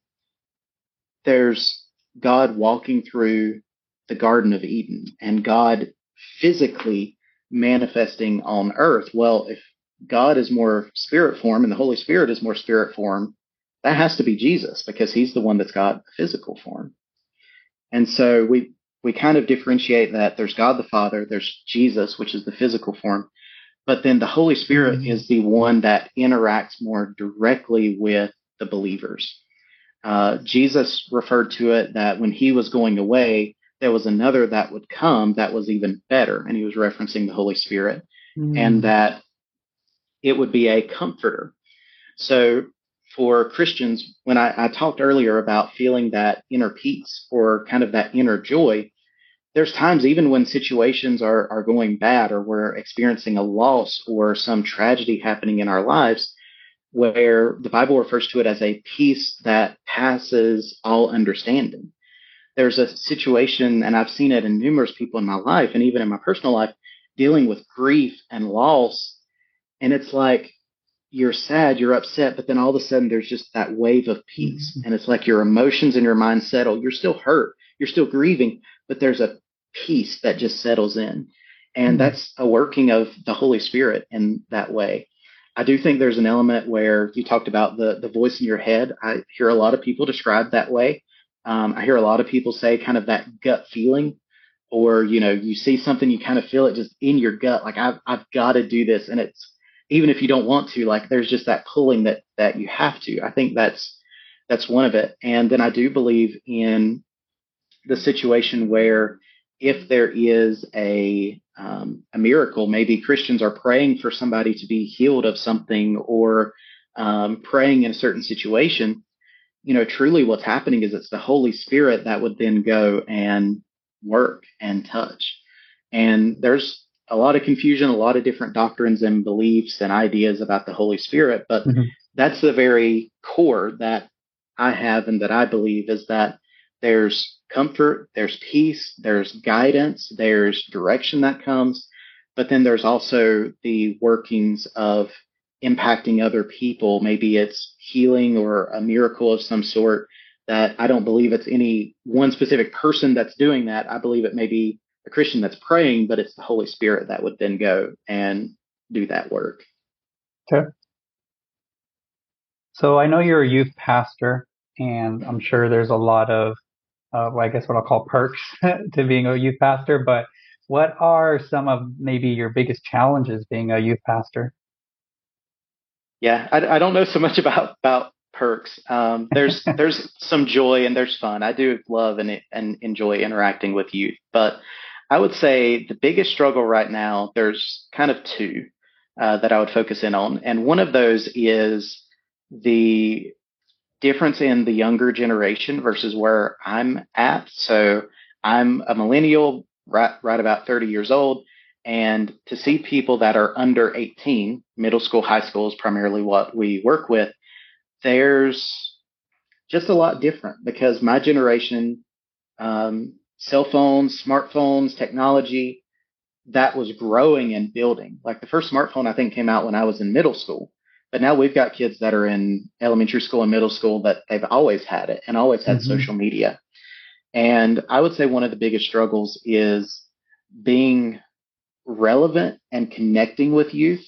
there's God walking through the Garden of Eden and God physically manifesting on earth. Well, if God is more spirit form and the Holy Spirit is more spirit form, that has to be Jesus because he's the one that's got a physical form. And so we we kind of differentiate that there's God the Father, there's Jesus, which is the physical form, but then the Holy Spirit is the one that interacts more directly with the believers. Uh, Jesus referred to it that when he was going away, there was another that would come that was even better. And he was referencing the Holy Spirit Mm. and that it would be a comforter. So for Christians, when I, I talked earlier about feeling that inner peace or kind of that inner joy, there's times even when situations are, are going bad or we're experiencing a loss or some tragedy happening in our lives, where the Bible refers to it as a peace that passes all understanding. There's a situation, and I've seen it in numerous people in my life and even in my personal life, dealing with grief and loss. And it's like you're sad, you're upset, but then all of a sudden there's just that wave of peace. And it's like your emotions and your mind settle. You're still hurt, you're still grieving, but there's a peace that just settles in. And that's a working of the Holy Spirit in that way. I do think there's an element where you talked about the, the voice in your head. I hear a lot of people describe that way. Um, I hear a lot of people say kind of that gut feeling, or, you know, you see something, you kind of feel it just in your gut. Like I've, I've got to do this. And it's, even if you don't want to, like there's just that pulling that, that you have to. I think that's, that's one of it. And then I do believe in the situation where if there is a um, a miracle, maybe Christians are praying for somebody to be healed of something or um, praying in a certain situation, you know, truly what's happening is it's the Holy Spirit that would then go and work and touch. And there's a lot of confusion, a lot of different doctrines and beliefs and ideas about the Holy Spirit, but Mm-hmm. that's the very core that I have and that I believe is that there's comfort, there's peace, there's guidance, there's direction that comes, but then there's also the workings of impacting other people. Maybe it's healing or a miracle of some sort that I don't believe it's any one specific person that's doing that. I believe it may be a Christian that's praying, but it's the Holy Spirit that would then go and do that work. Okay. So I know you're a youth pastor, and I'm sure there's a lot of, uh, well, I guess what I'll call perks to being a youth pastor, but what are some of maybe your biggest challenges being a youth pastor? Yeah, I, I don't know so much about about perks. Um, there's there's some joy and there's fun. I do love and and enjoy interacting with youth, but I would say the biggest struggle right now, there's kind of two uh, that I would focus in on, and one of those is the difference in the younger generation versus where I'm at. So I'm a millennial, right, right about thirty years old. And to see people that are under eighteen, middle school, high school is primarily what we work with, there's just a lot different because my generation, um, cell phones, smartphones, technology, that was growing and building. Like the first smartphone, I think, came out when I was in middle school. But now we've got kids that are in elementary school and middle school that they've always had it and always had Hmm. social media. And I would say one of the biggest struggles is being relevant and connecting with youth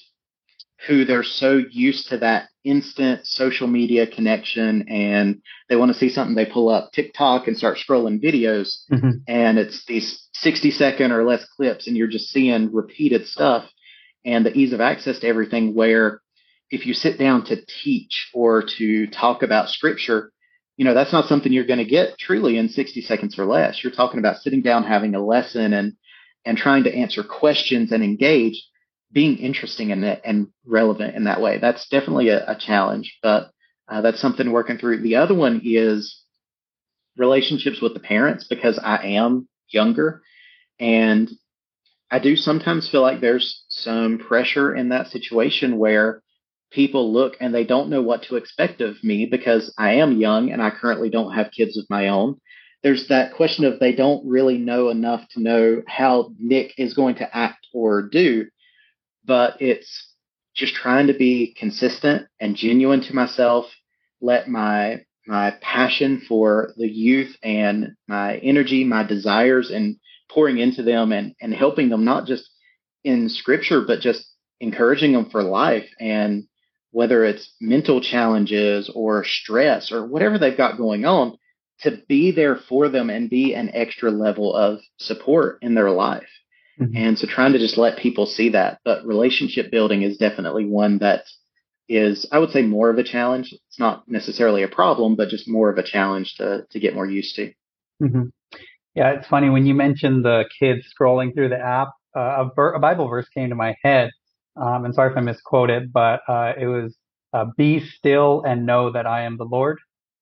who they're so used to that instant social media connection, and they want to see something, they pull up TikTok and start scrolling videos, Hmm. and it's these sixty second or less clips and you're just seeing repeated stuff, and the ease of access to everything, where if you sit down to teach or to talk about scripture, you know, that's not something you're going to get truly in sixty seconds or less. You're talking about sitting down, having a lesson, and and trying to answer questions and engage, being interesting and and relevant in that way. That's definitely a, a challenge, but uh, that's something working through. The other one is relationships with the parents, because I am younger, and I do sometimes feel like there's some pressure in that situation where people look and they don't know what to expect of me because I am young and I currently don't have kids of my own. There's that question of they don't really know enough to know how Nick is going to act or do, but it's just trying to be consistent and genuine to myself, let my my passion for the youth and my energy, my desires, and pouring into them, and, and helping them, not just in scripture, but just encouraging them for life. And whether it's mental challenges or stress or whatever they've got going on, to be there for them and be an extra level of support in their life. Hmm. And so trying to just let people see that. But relationship building is definitely one that is, I would say, more of a challenge. It's not necessarily a problem, but just more of a challenge to to get more used to. Hmm. Yeah, it's funny when you mentioned the kids scrolling through the app. Uh, a, ver- a Bible verse came to my head, um, and sorry if I misquote it, but uh, it was uh, "Be still and know that I am the Lord."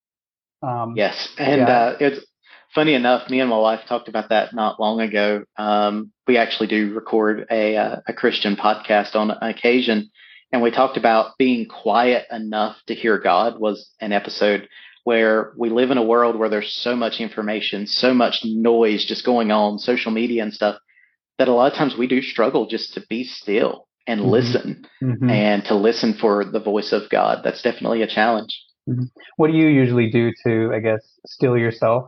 Um, Yes. And yeah. uh, it's funny enough, me and my wife talked about that not long ago. Um, we actually do record a, uh, a Christian podcast on occasion. And we talked about being quiet enough to hear God was an episode where we live in a world where there's so much information, so much noise just going on, social media and stuff, that a lot of times we do struggle just to be still and Hmm. listen, Hmm. and to listen for the voice of God. That's definitely a challenge. Hmm. What do you usually do to, I guess, still yourself?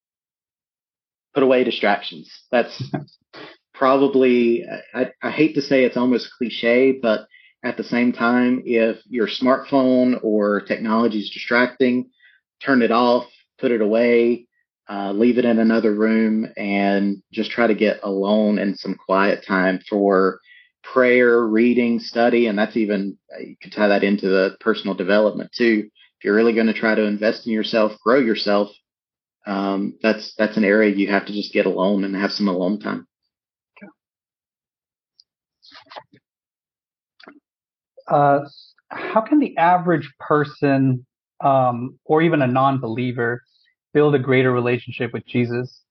Put away distractions. That's probably, I, I hate to say it's almost cliche, but at the same time, if your smartphone or technology is distracting, turn it off, put it away, uh, leave it in another room, and just try to get alone and some quiet time for prayer, reading, study. And that's even, you could tie that into the personal development too. If you're really going to try to invest in yourself, grow yourself, um, that's that's an area you have to just get alone and have some alone time. Uh, how can the average person, um, or even a non-believer, build a greater relationship with Jesus?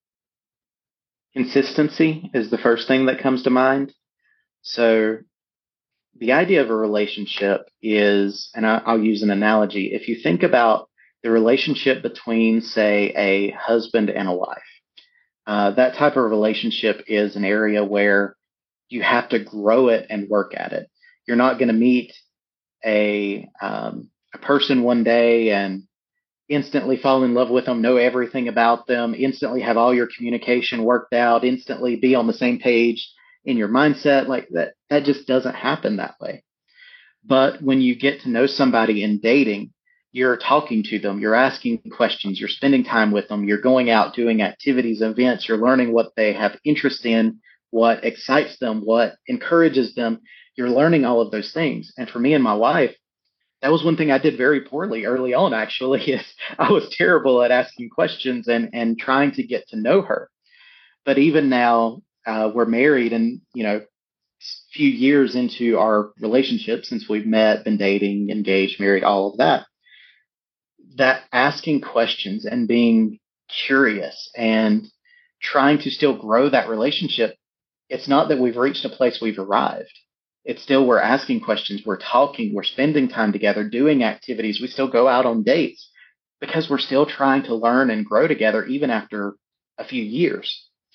Consistency is the first thing that comes to mind. So the idea of a relationship is, and I, I'll use an analogy. If you think about the relationship between, say, a husband and a wife, uh, that type of relationship is an area where you have to grow it and work at it. You're not going to meet a um, a person one day and instantly fall in love with them, know everything about them, instantly have all your communication worked out, instantly be on the same page in your mindset. Like that, that just doesn't happen that way. But when you get to know somebody in dating, you're talking to them, you're asking questions, you're spending time with them, you're going out doing activities, events, you're learning what they have interest in, what excites them, what encourages them. You're learning all of those things. And for me and my wife, that was one thing I did very poorly early on, actually, is I was terrible at asking questions and, and trying to get to know her. But even now, uh, we're married, and, you know, few years into our relationship, since we've met, been dating, engaged, married, all of that, that asking questions and being curious and trying to still grow that relationship, it's not that we've reached a place we've arrived. It's still, we're asking questions, we're talking, we're spending time together, doing activities. We still go out on dates because we're still trying to learn and grow together even after a few years.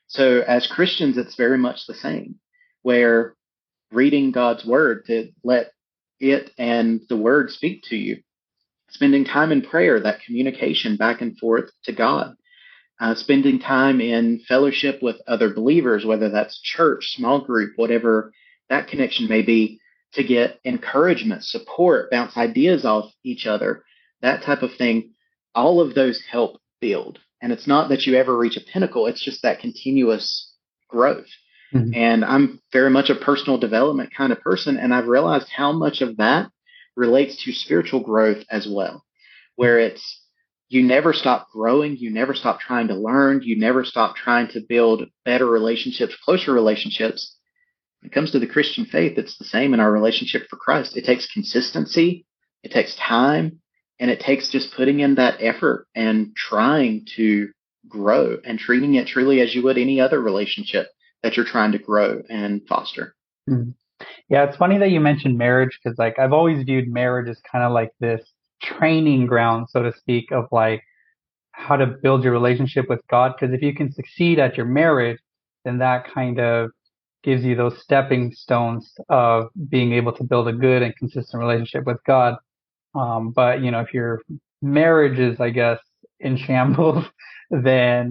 So as Christians, it's very much the same, where reading God's word to let it and the word speak to you, spending time in prayer, that communication back and forth to God, uh, spending time in fellowship with other believers, whether that's church, small group, whatever that connection may be, to get encouragement, support, bounce ideas off each other, that type of thing. All of those help build. And it's not that you ever reach a pinnacle, it's just that continuous growth. Mhm. And I'm very much a personal development kind of person. And I've realized how much of that relates to spiritual growth as well, where it's you never stop growing, you never stop trying to learn, you never stop trying to build better relationships, closer relationships. When it comes to the Christian faith, it's the same in our relationship for Christ. It takes consistency, it takes time, and it takes just putting in that effort and trying to grow and treating it truly as you would any other relationship that you're trying to grow and foster. Mhm. Yeah, it's funny that you mentioned marriage because, like, I've always viewed marriage as kind of like this training ground, so to speak, of like how to build your relationship with God. Because if you can succeed at your marriage, then that kind of gives you those stepping stones of being able to build a good and consistent relationship with God. Um, but you know, if your marriage is, I guess, in shambles, then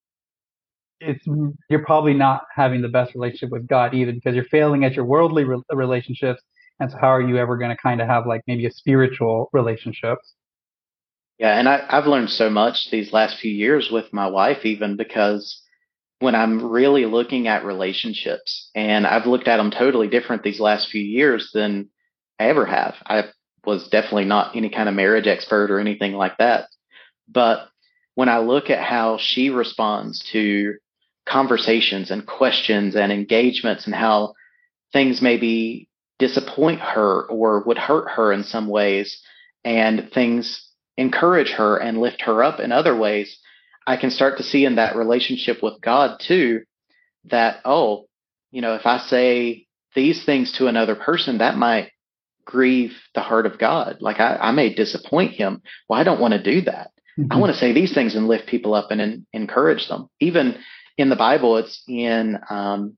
it's you're probably not having the best relationship with God either because you're failing at your worldly re- relationships. And so, how are you ever going to kind of have like maybe a spiritual relationship? Yeah, and I, I've learned so much these last few years with my wife, even because when I'm really looking at relationships, and I've looked at them totally different these last few years than I ever have. I was definitely not any kind of marriage expert or anything like that. But when I look at how she responds to conversations and questions and engagements and how things maybe disappoint her or would hurt her in some ways, and things encourage her and lift her up in other ways, I can start to see in that relationship with God too that, oh, you know, if I say these things to another person, that might grieve the heart of God. Like I, I may disappoint him. Well, I don't want to do that. I Hmm. want to say these things and lift people up and, and encourage them. Even in the Bible, it's in um,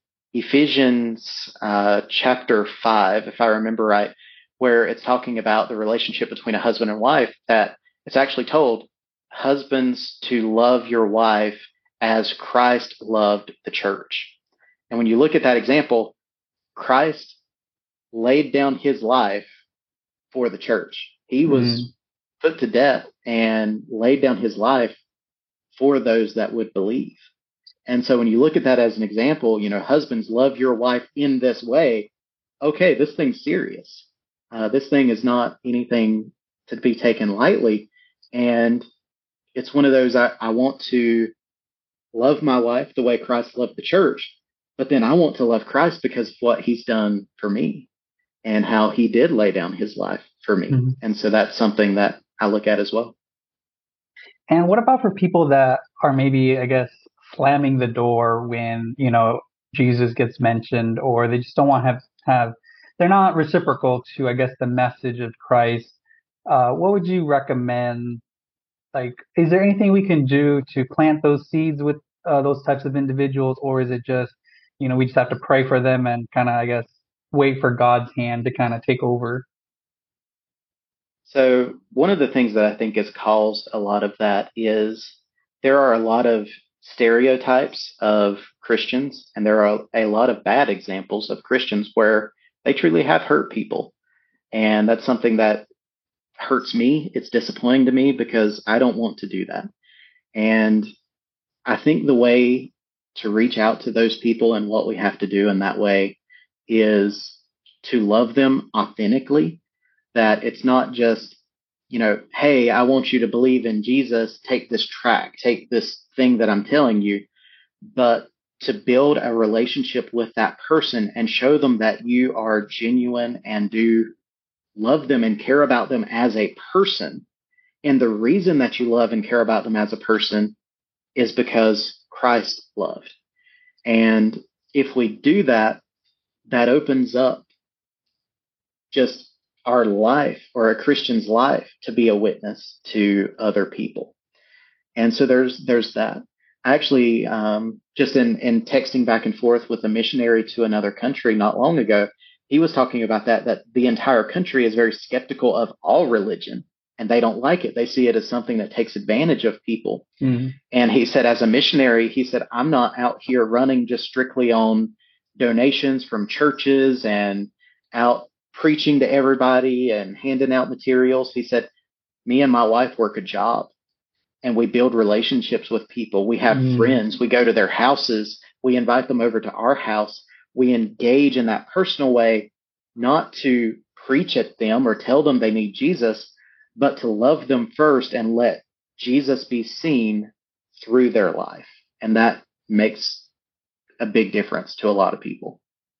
Ephesians uh, chapter five, if I remember right, where it's talking about the relationship between a husband and wife, that it's actually told husbands to love your wife as Christ loved the church. And when you look at that example, Christ laid down his life for the church. He was Mm. put to death and laid down his life for those that would believe. And so when you look at that as an example, you know, husbands, love your wife in this way. Okay, this thing's serious. Uh, this thing is not anything to be taken lightly. And it's one of those I, I want to love my wife the way Christ loved the church, but then I want to love Christ because of what he's done for me and how he did lay down his life for me. Mhm. And so that's something that I look at as well. And what about for people that are maybe, I guess, slamming the door when, you know, Jesus gets mentioned, or they just don't want to have, have they're not reciprocal to, I guess, the message of Christ. Uh, what would you recommend? Like, is there anything we can do to plant those seeds with uh, those types of individuals, or is it just, you know, we just have to pray for them and kind of, I guess, wait for God's hand to kind of take over? So one of the things that I think has caused a lot of that is there are a lot of stereotypes of Christians, and there are a lot of bad examples of Christians where they truly have hurt people. And that's something that hurts me. It's disappointing to me because I don't want to do that. And I think the way to reach out to those people and what we have to do in that way is to love them authentically, that it's not just, you know, hey, I want you to believe in Jesus, take this track, take this thing that I'm telling you, but to build a relationship with that person and show them that you are genuine and do love them and care about them as a person. And the reason that you love and care about them as a person is because Christ loved. And if we do that, that opens up just our life or a Christian's life to be a witness to other people. And so there's there's that. actually, um, just in, in texting back and forth with a missionary to another country not long ago, he was talking about that, that the entire country is very skeptical of all religion and they don't like it. They see it as something that takes advantage of people. Mm. And he said, as a missionary, he said, I'm not out here running just strictly on donations from churches and out preaching to everybody and handing out materials. He said, me and my wife work a job and we build relationships with people. We have Mm. friends. We go to their houses. We invite them over to our house. We engage in that personal way, not to preach at them or tell them they need Jesus, but to love them first and let Jesus be seen through their life. And that makes a big difference to a lot of people.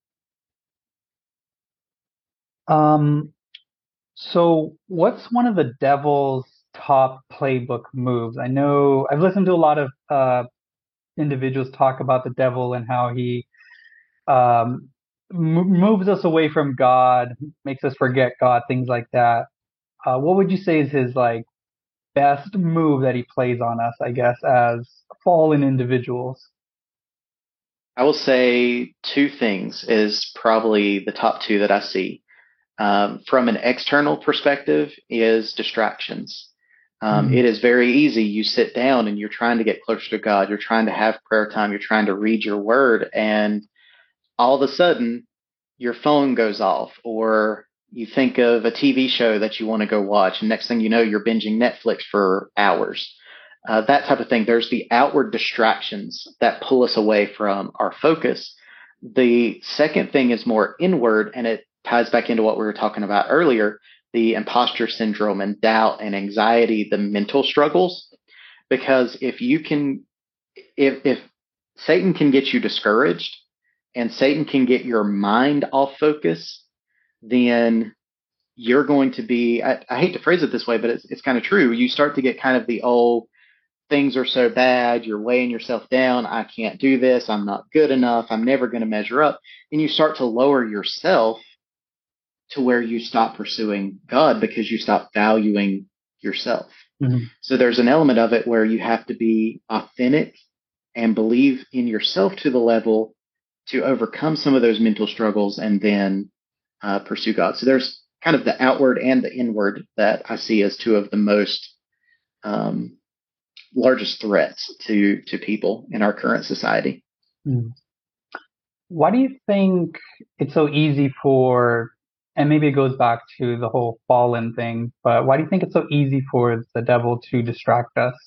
Um, so what's one of the devil's top playbook moves? I know I've listened to a lot of uh, individuals talk about the devil and how he um, m- moves us away from God, makes us forget God, things like that. Uh, what would you say is his like best move that he plays on us, I guess, as fallen individuals? I will say two things is probably the top two that I see. Um, from an external perspective is distractions. Um, Mm. it is very easy. You sit down and you're trying to get closer to God. You're trying to have prayer time. You're trying to read your word. And all of a sudden, your phone goes off, or you think of a T V show that you want to go watch. And next thing you know, you're binging Netflix for hours. Uh, that type of thing. There's the outward distractions that pull us away from our focus. The second thing is more inward, and it ties back into what we were talking about earlier, the imposter syndrome and doubt and anxiety, the mental struggles. Because if you can, if, if Satan can get you discouraged and Satan can get your mind off focus, then you're going to be, I, I hate to phrase it this way, but it's, it's kind of true. You start to get kind of the old, things are so bad, you're weighing yourself down. I can't do this. I'm not good enough. I'm never going to measure up. And you start to lower yourself to where you stop pursuing God because you stop valuing yourself. Mm-hmm. So there's an element of it where you have to be authentic and believe in yourself to the level to overcome some of those mental struggles and then uh, pursue God. So there's kind of the outward and the inward that I see as two of the most um, largest threats to to people in our current society. Mm. Why do you think it's so easy for, and maybe it goes back to the whole fallen thing, but why do you think it's so easy for the devil to distract us?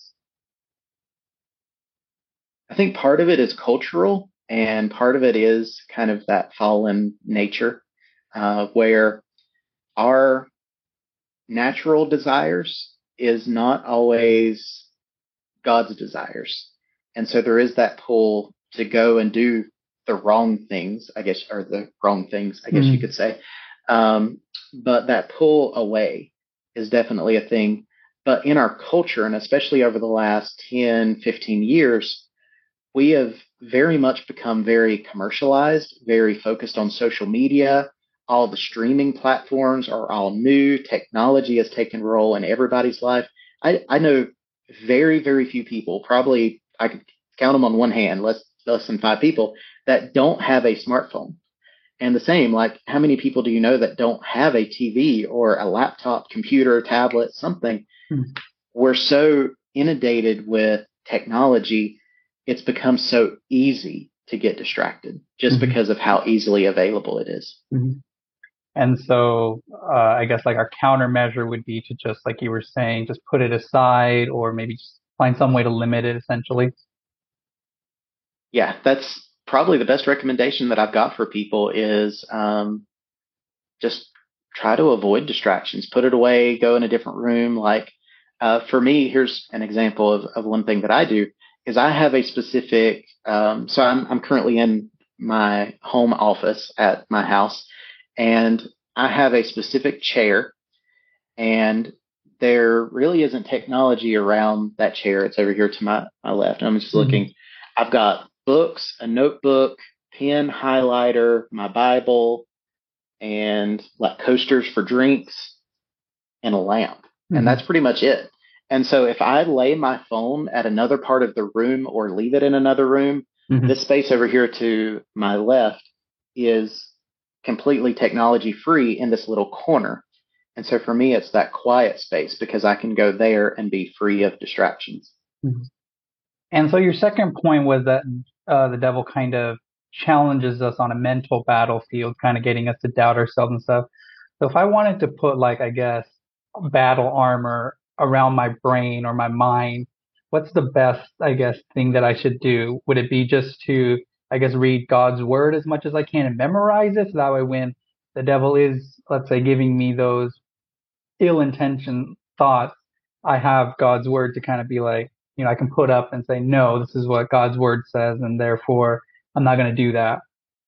I think part of it is cultural, and part of it is kind of that fallen nature, uh, where our natural desires is not always God's desires, and so there is that pull to go and do the wrong things, I guess, or the wrong things, I guess you Mm. could say. Um, but that pull away is definitely a thing. But in our culture, and especially over the last ten, fifteen years, we have very much become very commercialized, very focused on social media. All the streaming platforms are all new. Technology has taken role in everybody's life. I, I know very, very few people, probably I could count them on one hand, less, less than five people, that don't have a smartphone. And the same, like, how many people do you know that don't have a T V or a laptop, computer, tablet, something? Mm. We're so inundated with technology, it's become so easy to get distracted just Mm-hmm. because of how easily available it is. Mm-hmm. And so, uh, I guess like our countermeasure would be to just, like you were saying, just put it aside or maybe just find some way to limit it essentially. Yeah, that's probably the best recommendation that I've got for people is um, just try to avoid distractions, put it away, go in a different room. Like uh, for me, here's an example of, of one thing that I do is I have a specific, um, so I'm, I'm currently in my home office at my house and I have a specific chair and there really isn't technology around that chair. It's over here to my, my left. I'm just Mm-hmm. looking. I've got books, a notebook, pen, highlighter, my Bible, and like coasters for drinks and a lamp. And Mm-hmm. that's pretty much it. And so if I lay my phone at another part of the room or leave it in another room, Hmm. this space over here to my left is completely technology free in this little corner. And so for me, it's that quiet space because I can go there and be free of distractions. And so your second point was that uh, the devil kind of challenges us on a mental battlefield, kind of getting us to doubt ourselves and stuff. So if I wanted to put like, I guess, battle armor around my brain or my mind, what's the best, I guess, thing that I should do? Would it be just to, I guess, read God's word as much as I can and memorize it? So that way when the devil is, let's say, giving me those ill-intentioned thoughts, I have God's word to kind of be like, you know, I can put up and say, no, this is what God's word says, and therefore I'm not going to do that.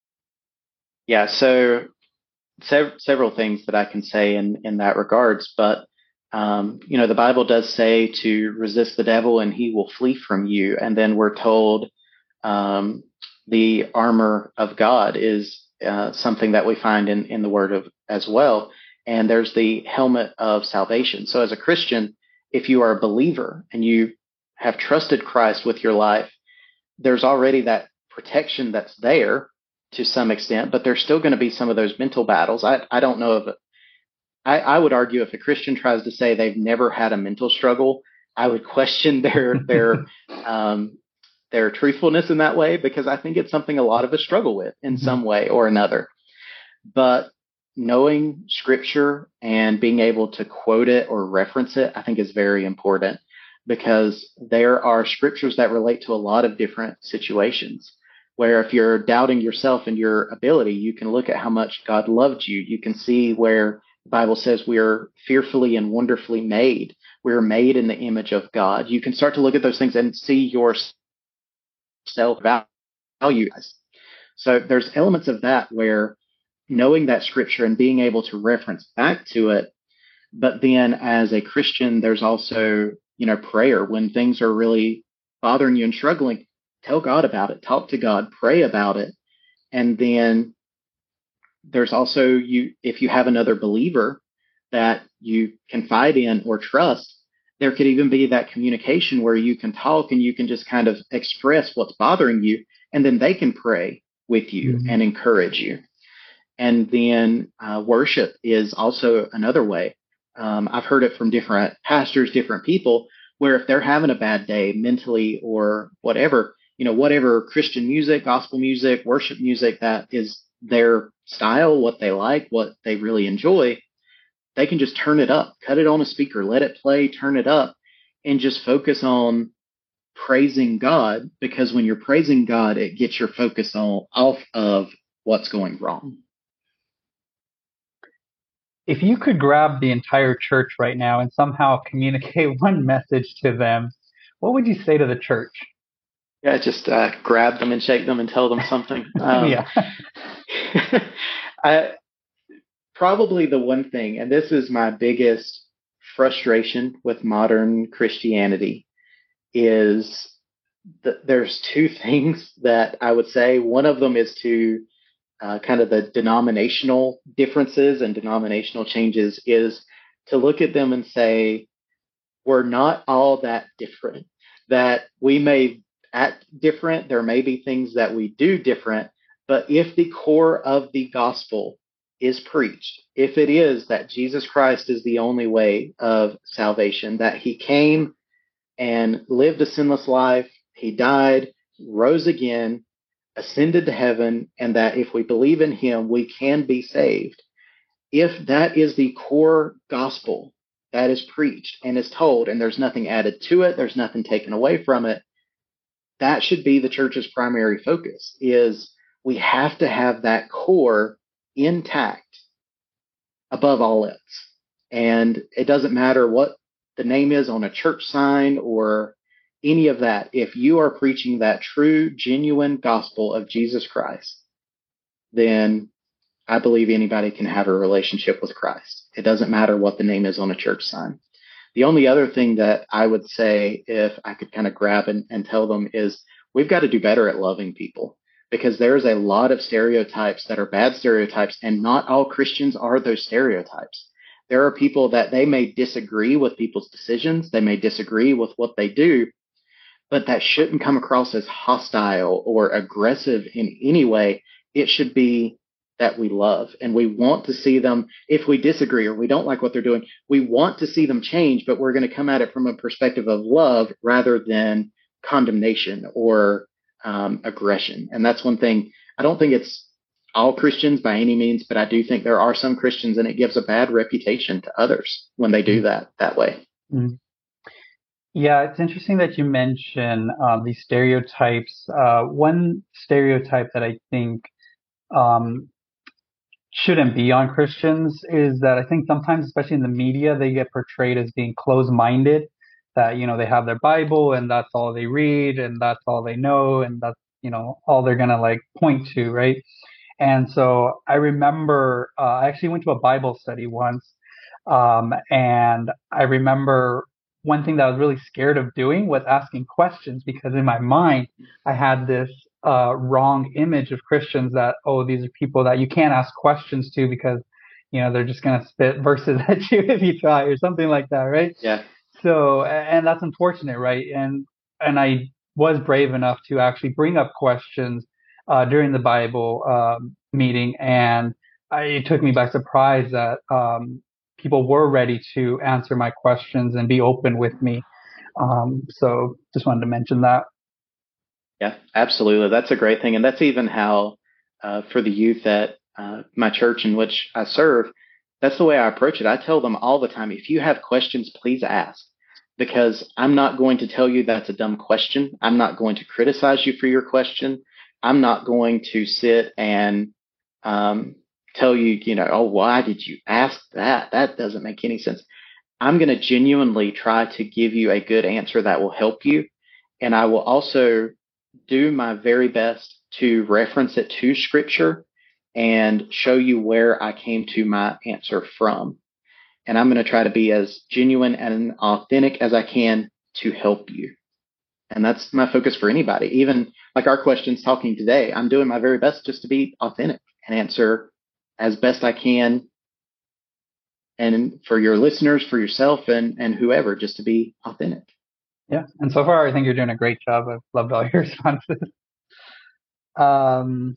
Yeah. So sev- several things that I can say in, in that regards, but um, you know, the Bible does say to resist the devil and he will flee from you. And then we're told um, the armor of God is uh, something that we find in, in the word of as well. And there's the helmet of salvation. So as a Christian, if you are a believer and you have trusted Christ with your life, there's already that protection that's there to some extent, but there's still going to be some of those mental battles. I, I don't know if I, I would argue if a Christian tries to say they've never had a mental struggle, I would question their their um, their truthfulness in that way, because I think it's something a lot of us struggle with in Mm-hmm. some way or another. But knowing scripture and being able to quote it or reference it, I think is very important, because there are scriptures that relate to a lot of different situations where if you're doubting yourself and your ability, you can look at how much God loved you. You can see where the Bible says we are fearfully and wonderfully made. We are made in the image of God. You can start to look at those things and see your self-value. So there's elements of that where knowing that scripture and being able to reference back to it. But then as a Christian, there's also, you know, prayer. When things are really bothering you and struggling, tell God about it, talk to God, pray about it. And then there's also you, if you have another believer that you confide in or trust, there could even be that communication where you can talk and you can just kind of express what's bothering you, and then they can pray with you Mm-hmm. and encourage you. And then uh, worship is also another way. Um, I've heard it from different pastors, different people, where if they're having a bad day mentally or whatever, you know, whatever Christian music, gospel music, worship music that is their style, what they like, what they really enjoy, they can just turn it up, cut it on a speaker, let it play, turn it up, and just focus on praising God. Because when you're praising God, it gets your focus on off of what's going wrong. If you could grab the entire church right now and somehow communicate one message to them, what would you say to the church? Yeah, just uh, grab them and shake them and tell them something. Um, Yeah. I, probably the one thing, and this is my biggest frustration with modern Christianity, is that there's two things that I would say. One of them is to uh, kind of the denominational differences and denominational changes, is to look at them and say, we're not all that different, that we may act different. There may be things that we do different, but if the core of the gospel is preached, if it is that Jesus Christ is the only way of salvation, that he came and lived a sinless life, he died, rose again, ascended to heaven, and that if we believe in him, we can be saved. If that is the core gospel that is preached and is told, and there's nothing added to it, there's nothing taken away from it, that should be the church's primary focus. Is we have to have that core intact above all else. And it doesn't matter what the name is on a church sign or any of that. If you are preaching that true, genuine gospel of Jesus Christ, then I believe anybody can have a relationship with Christ. It doesn't matter what the name is on a church sign. The only other thing that I would say, if I could kind of grab and, and tell them, is we've got to do better at loving people, because there's a lot of stereotypes that are bad stereotypes, and not all Christians are those stereotypes. there are people that they may disagree with people's decisions. They may disagree with what they do, but that shouldn't come across as hostile or aggressive in any way. It should be that we love and we want to see them. If we disagree or we don't like what they're doing, we want to see them change, but we're going to come at it from a perspective of love rather than condemnation or um, aggression. And that's one thing. I don't think it's all Christians by any means, but I do think there are some Christians, and it gives a bad reputation to others when they do that that way. Mm. Yeah, it's interesting that you mention um, these stereotypes. Uh, one stereotype that I think um, shouldn't be on Christians is that I think sometimes, especially in the media, they get portrayed as being closed-minded, that, you know, they have their Bible and that's all they read and that's all they know and that's, you know, all they're going to like point to, right? And so I remember uh, I actually went to a Bible study once, um, and I remember one thing that I was really scared of doing was asking questions, because in my mind I had this uh, wrong image of Christians that, oh, these are people that you can't ask questions to because, you know, they're just going to spit verses at you if you try, or something like that, right? Yeah. So, and that's unfortunate, right? And and I was brave enough to actually bring up questions uh, during the Bible um, meeting, and I, it took me by surprise that um, people were ready to answer my questions and be open with me. Um, so, just wanted to mention that. Yeah, absolutely. That's a great thing. And that's even how, uh, for the youth at uh, my church in which I serve, that's the way I approach it. I tell them all the time, if you have questions, please ask, because I'm not going to tell you that's a dumb question. I'm not going to criticize you for your question. I'm not going to sit and um, tell you, you know, oh, why did you ask that? That doesn't make any sense. I'm going to genuinely try to give you a good answer that will help you. And I will also do my very best to reference it to scripture and show you where I came to my answer from. And I'm going to try to be as genuine and authentic as I can to help you. And that's my focus for anybody. Even like our questions talking today, I'm doing my very best just to be authentic and answer as best I can. And for your listeners, for yourself, and, and whoever, just to be authentic. Yeah. And so far, I think you're doing a great job. I've loved all your responses. Um,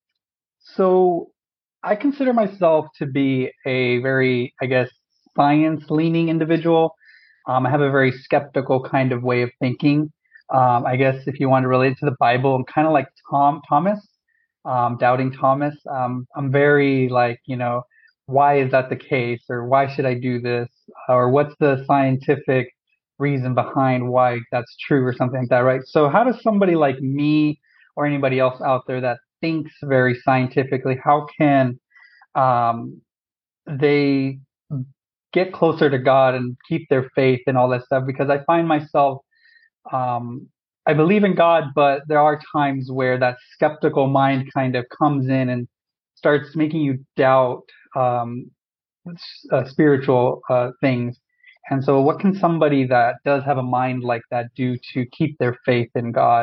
so I consider myself to be a very, I guess, science leaning individual. Um, I have a very skeptical kind of way of thinking. Um, I guess if you want to relate it to the Bible, I'm kind of like Tom Thomas, um, doubting Thomas. Um, I'm very like, you know, why is that the case, or why should I do this, or what's the scientific reason behind why that's true, or something like that, right? So how does somebody like me or anybody else out there that thinks very scientifically, how can um, they get closer to God and keep their faith and all that stuff? Because I find myself, um, I believe in God, but there are times where that skeptical mind kind of comes in and starts making you doubt um, uh, spiritual uh, things. And so, what can somebody that does have a mind like that do to keep their faith in God?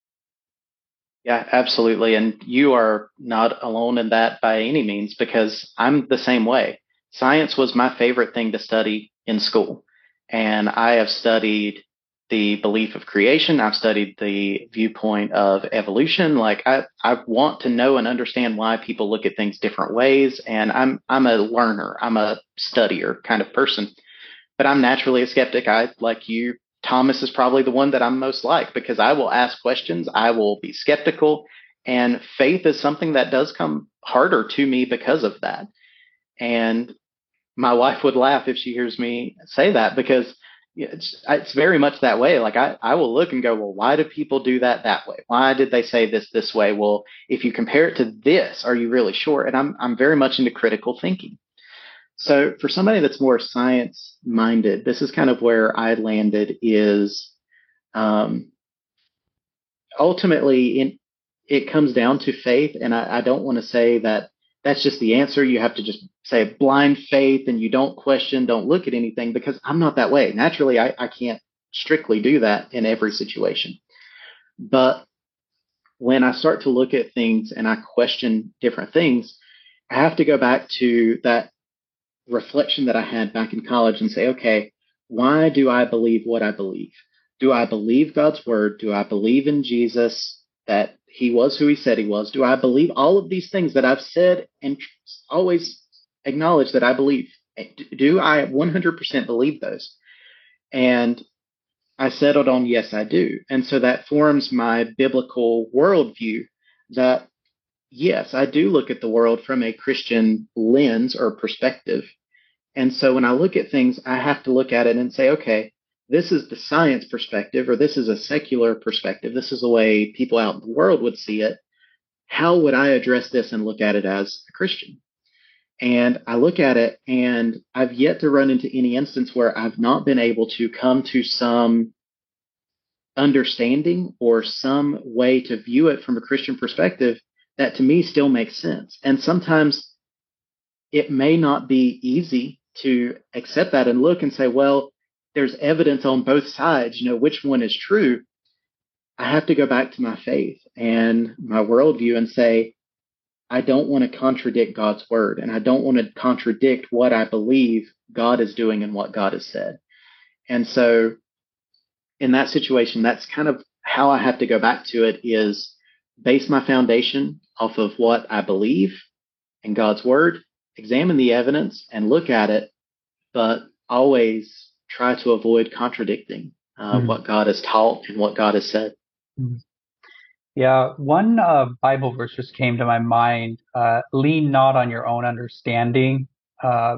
Yeah, absolutely. And you are not alone in that by any means, because I'm the same way. Science was my favorite thing to study in school. And I have studied the belief of creation. I've studied the viewpoint of evolution. Like I, I want to know and understand why people look at things different ways. And I'm, I'm a learner. I'm a studier kind of person, but I'm naturally a skeptic. I, like you, Thomas is probably the one that I'm most like, because I will ask questions. I will be skeptical, and faith is something that does come harder to me because of that. And my wife would laugh if she hears me say that, because it's, it's very much that way. Like I, I will look and go, well, why do people do that that way? Why did they say this this way? Well, if you compare it to this, are you really sure? And I'm, I'm very much into critical thinking. So for somebody that's more science minded, this is kind of where I landed is um, ultimately in, it comes down to faith. And I, I don't want to say that that's just the answer. You have to just say blind faith and you don't question, don't look at anything, because I'm not that way. Naturally, I, I can't strictly do that in every situation. But when I start to look at things and I question different things, I have to go back to that reflection that I had back in college and say, okay, why do I believe what I believe? Do I believe God's word? Do I believe in Jesus, that he was who he said he was? Do I believe all of these things that I've said and always acknowledge that I believe? Do I one hundred percent believe those? And I settled on yes, I do. And so that forms my biblical worldview that yes, I do look at the world from a Christian lens or perspective. And so when I look at things, I have to look at it and say, okay, this is the science perspective, or this is a secular perspective. This is the way people out in the world would see it. How would I address this and look at it as a Christian? And I look at it, and I've yet to run into any instance where I've not been able to come to some understanding or some way to view it from a Christian perspective that to me still makes sense. And sometimes it may not be easy to accept that and look and say, well, there's evidence on both sides, you know, which one is true. I have to go back to my faith and my worldview and say, I don't want to contradict God's word, and I don't want to contradict what I believe God is doing and what God has said. And so in that situation, that's kind of how I have to go back to it, is base my foundation off of what I believe in God's word, examine the evidence and look at it, but always try to avoid contradicting uh, mm-hmm. what God has taught and what God has said. Mm-hmm. Yeah, one uh, Bible verse just came to my mind. Uh, Lean not on your own understanding. Uh,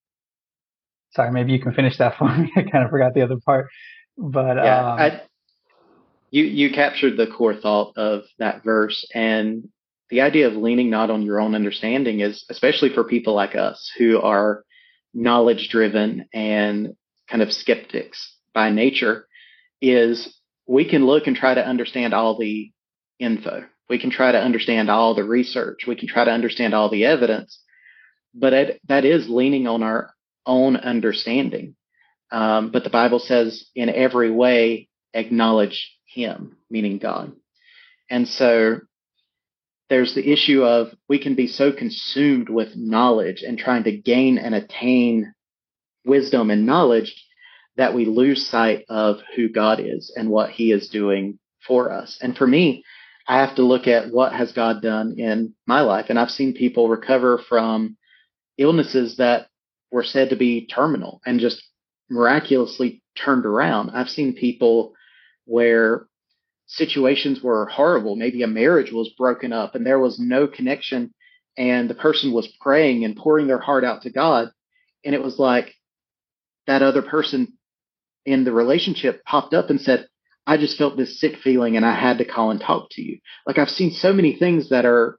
sorry, maybe you can finish that for me. I kind of forgot the other part. But yeah, um, I, you you captured the core thought of that verse, and the idea of leaning not on your own understanding is, especially for people like us who are knowledge driven and kind of skeptics by nature, is we can look and try to understand all the info. We can try to understand all the research. We can try to understand all the evidence, but it, that is leaning on our own understanding. Um, but the Bible says, in every way, acknowledge him, meaning God. And so there's the issue of we can be so consumed with knowledge and trying to gain and attain wisdom and knowledge that we lose sight of who God is and what he is doing for us. And for me, I have to look at what has God done in my life. And I've seen people recover from illnesses that were said to be terminal and just miraculously turned around. I've seen people where situations were horrible. Maybe a marriage was broken up and there was no connection, and the person was praying and pouring their heart out to God. And it was like that other person in the relationship popped up and said, I just felt this sick feeling and I had to call and talk to you. Like, I've seen so many things that are,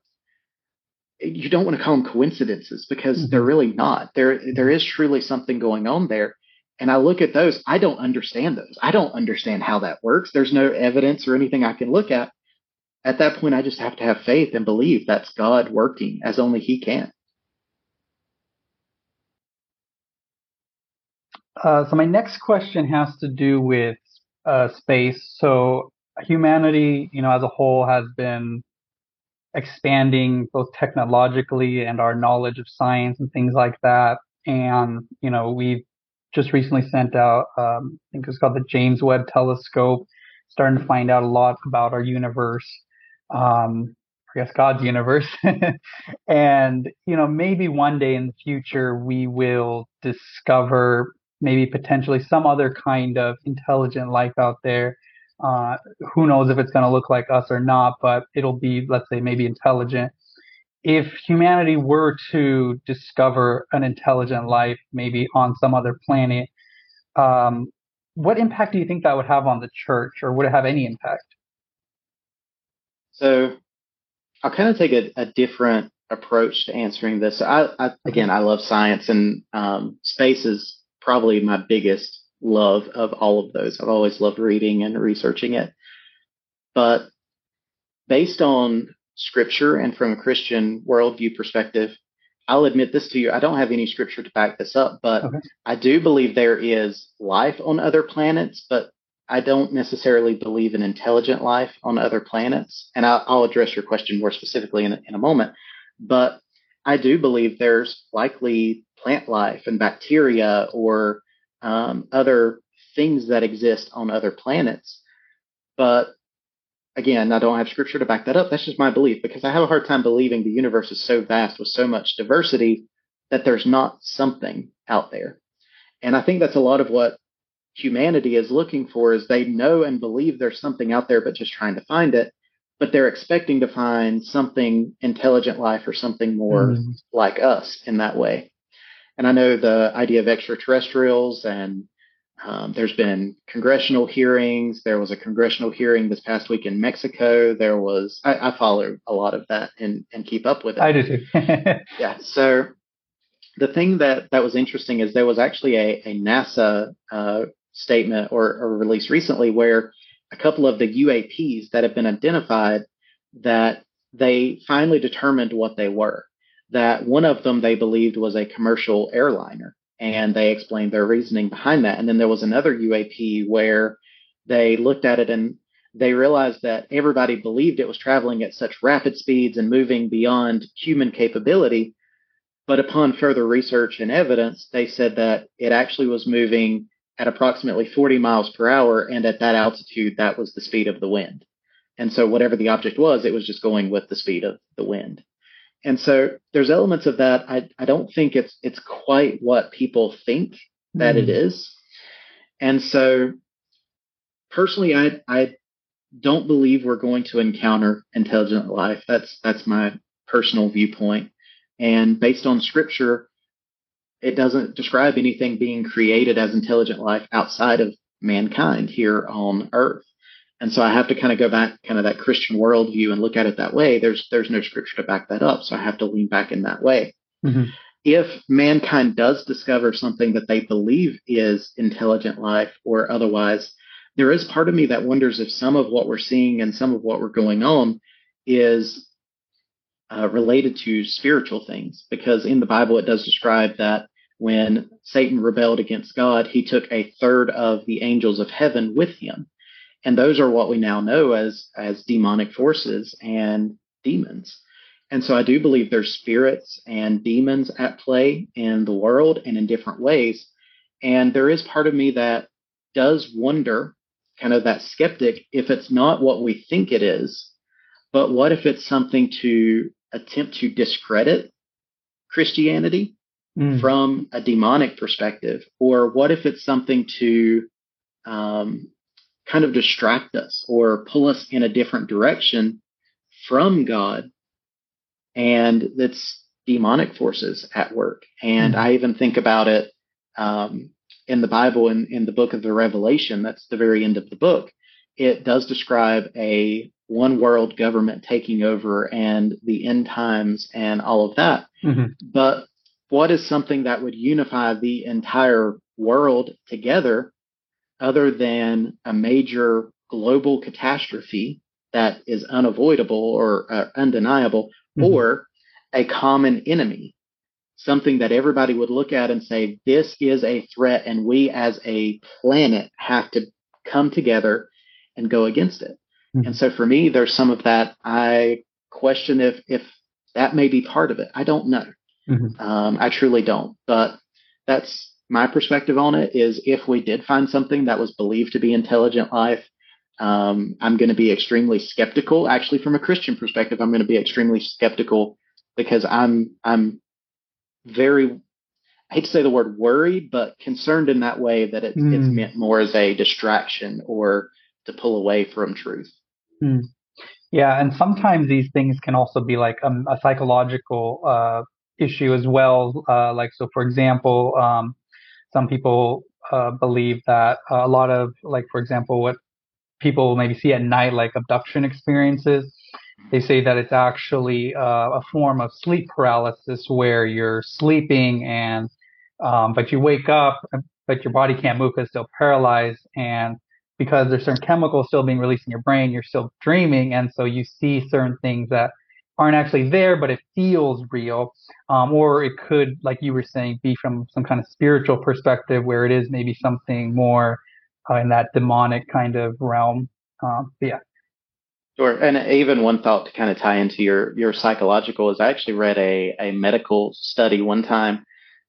you don't want to call them coincidences, because mm-hmm. they're really not. There, there is truly something going on there. And I look at those, I don't understand those. I don't understand how that works. There's no evidence or anything I can look at. At that point, I just have to have faith and believe that's God working as only he can. Uh, so my next question has to do with uh, space. So humanity, you know, as a whole has been expanding both technologically and our knowledge of science and things like that. And, you know, we've just recently sent out, um, I think it's called the James Webb Telescope, starting to find out a lot about our universe, um, I guess God's universe. And, you know, maybe one day in the future, we will discover maybe potentially some other kind of intelligent life out there. Uh, who knows if it's going to look like us or not, but it'll be, let's say, maybe intelligent. If humanity were to discover an intelligent life, maybe on some other planet, um, what impact do you think that would have on the church, or would it have any impact? So I'll kind of take a, a different approach to answering this. I, I, again, I love science, and um, space is probably my biggest love of all of those. I've always loved reading and researching it. But based on scripture and from a Christian worldview perspective, I'll admit this to you. I don't have any scripture to back this up, but okay. I do believe there is life on other planets, but I don't necessarily believe in intelligent life on other planets. And I'll, I'll address your question more specifically in, in a moment. But I do believe there's likely plant life and bacteria or um, other things that exist on other planets. But again, I don't have scripture to back that up. That's just my belief, because I have a hard time believing the universe is so vast with so much diversity that there's not something out there. And I think that's a lot of what humanity is looking for, is they know and believe there's something out there, but just trying to find it. But they're expecting to find something intelligent life or something more Mm. like us in that way. And I know the idea of extraterrestrials, and um, there's been congressional hearings. There was a congressional hearing this past week in Mexico. There was, I, I follow a lot of that and, and keep up with it. I do too. Yeah. So the thing that, that was interesting is there was actually a, a NASA uh, statement or, or release recently where a couple of the U A Ps that have been identified, that they finally determined what they were. That one of them they believed was a commercial airliner, and they explained their reasoning behind that. And then there was another U A P where they looked at it and they realized that everybody believed it was traveling at such rapid speeds and moving beyond human capability. But upon further research and evidence, they said that it actually was moving at approximately forty miles per hour. And at that altitude, that was the speed of the wind. And so whatever the object was, it was just going with the speed of the wind. And so there's elements of that. I, I don't think it's it's quite what people think that mm. it is. And so personally, I I don't believe we're going to encounter intelligent life. That's that's my personal viewpoint. And based on scripture, it doesn't describe anything being created as intelligent life outside of mankind here on earth. And so I have to kind of go back, kind of that Christian worldview, and look at it that way. There's there's no scripture to back that up. So I have to lean back in that way. Mm-hmm. If mankind does discover something that they believe is intelligent life or otherwise, there is part of me that wonders if some of what we're seeing and some of what we're going on is uh, related to spiritual things. Because in the Bible, it does describe that when Satan rebelled against God, he took a third of the angels of heaven with him. And those are what we now know as, as demonic forces and demons. And so I do believe there's spirits and demons at play in the world and in different ways. And there is part of me that does wonder, kind of that skeptic, if it's not what we think it is, but what if it's something to attempt to discredit Christianity mm. from a demonic perspective? Or what if it's something to um, kind of distract us or pull us in a different direction from God, and that's demonic forces at work? And mm-hmm. I even think about it um, in the Bible, in, in the book of the Revelation. That's the very end of the book. It does describe a one world government taking over and the end times and all of that. Mm-hmm. But what is something that would unify the entire world together other than a major global catastrophe that is unavoidable or uh, undeniable, mm-hmm. or a common enemy, something that everybody would look at and say, this is a threat, and we as a planet have to come together and go against it. Mm-hmm. And so for me, there's some of that. I question if if that may be part of it. I don't know. Mm-hmm. Um, I truly don't. But that's my perspective on it, is if we did find something that was believed to be intelligent life, um, I'm going to be extremely skeptical. Actually, from a Christian perspective, I'm going to be extremely skeptical, because I'm I'm very, I hate to say the word worried, but concerned in that way that it's, mm. it's meant more as a distraction or to pull away from truth. Mm. Yeah, and sometimes these things can also be like um, a psychological uh, issue as well. Uh, like, so for example, um, some people uh, believe that a lot of, like, for example, what people maybe see at night, like abduction experiences, they say that it's actually uh, a form of sleep paralysis, where you're sleeping and um, but you wake up, but your body can't move because it's still paralyzed, and because there's certain chemicals still being released in your brain, you're still dreaming, and so you see certain things that aren't actually there, but it feels real. Um, or it could, like you were saying, be from some kind of spiritual perspective, where it is maybe something more uh, in that demonic kind of realm. Um, yeah. Sure. And even one thought to kind of tie into your, your psychological is, I actually read a, a medical study one time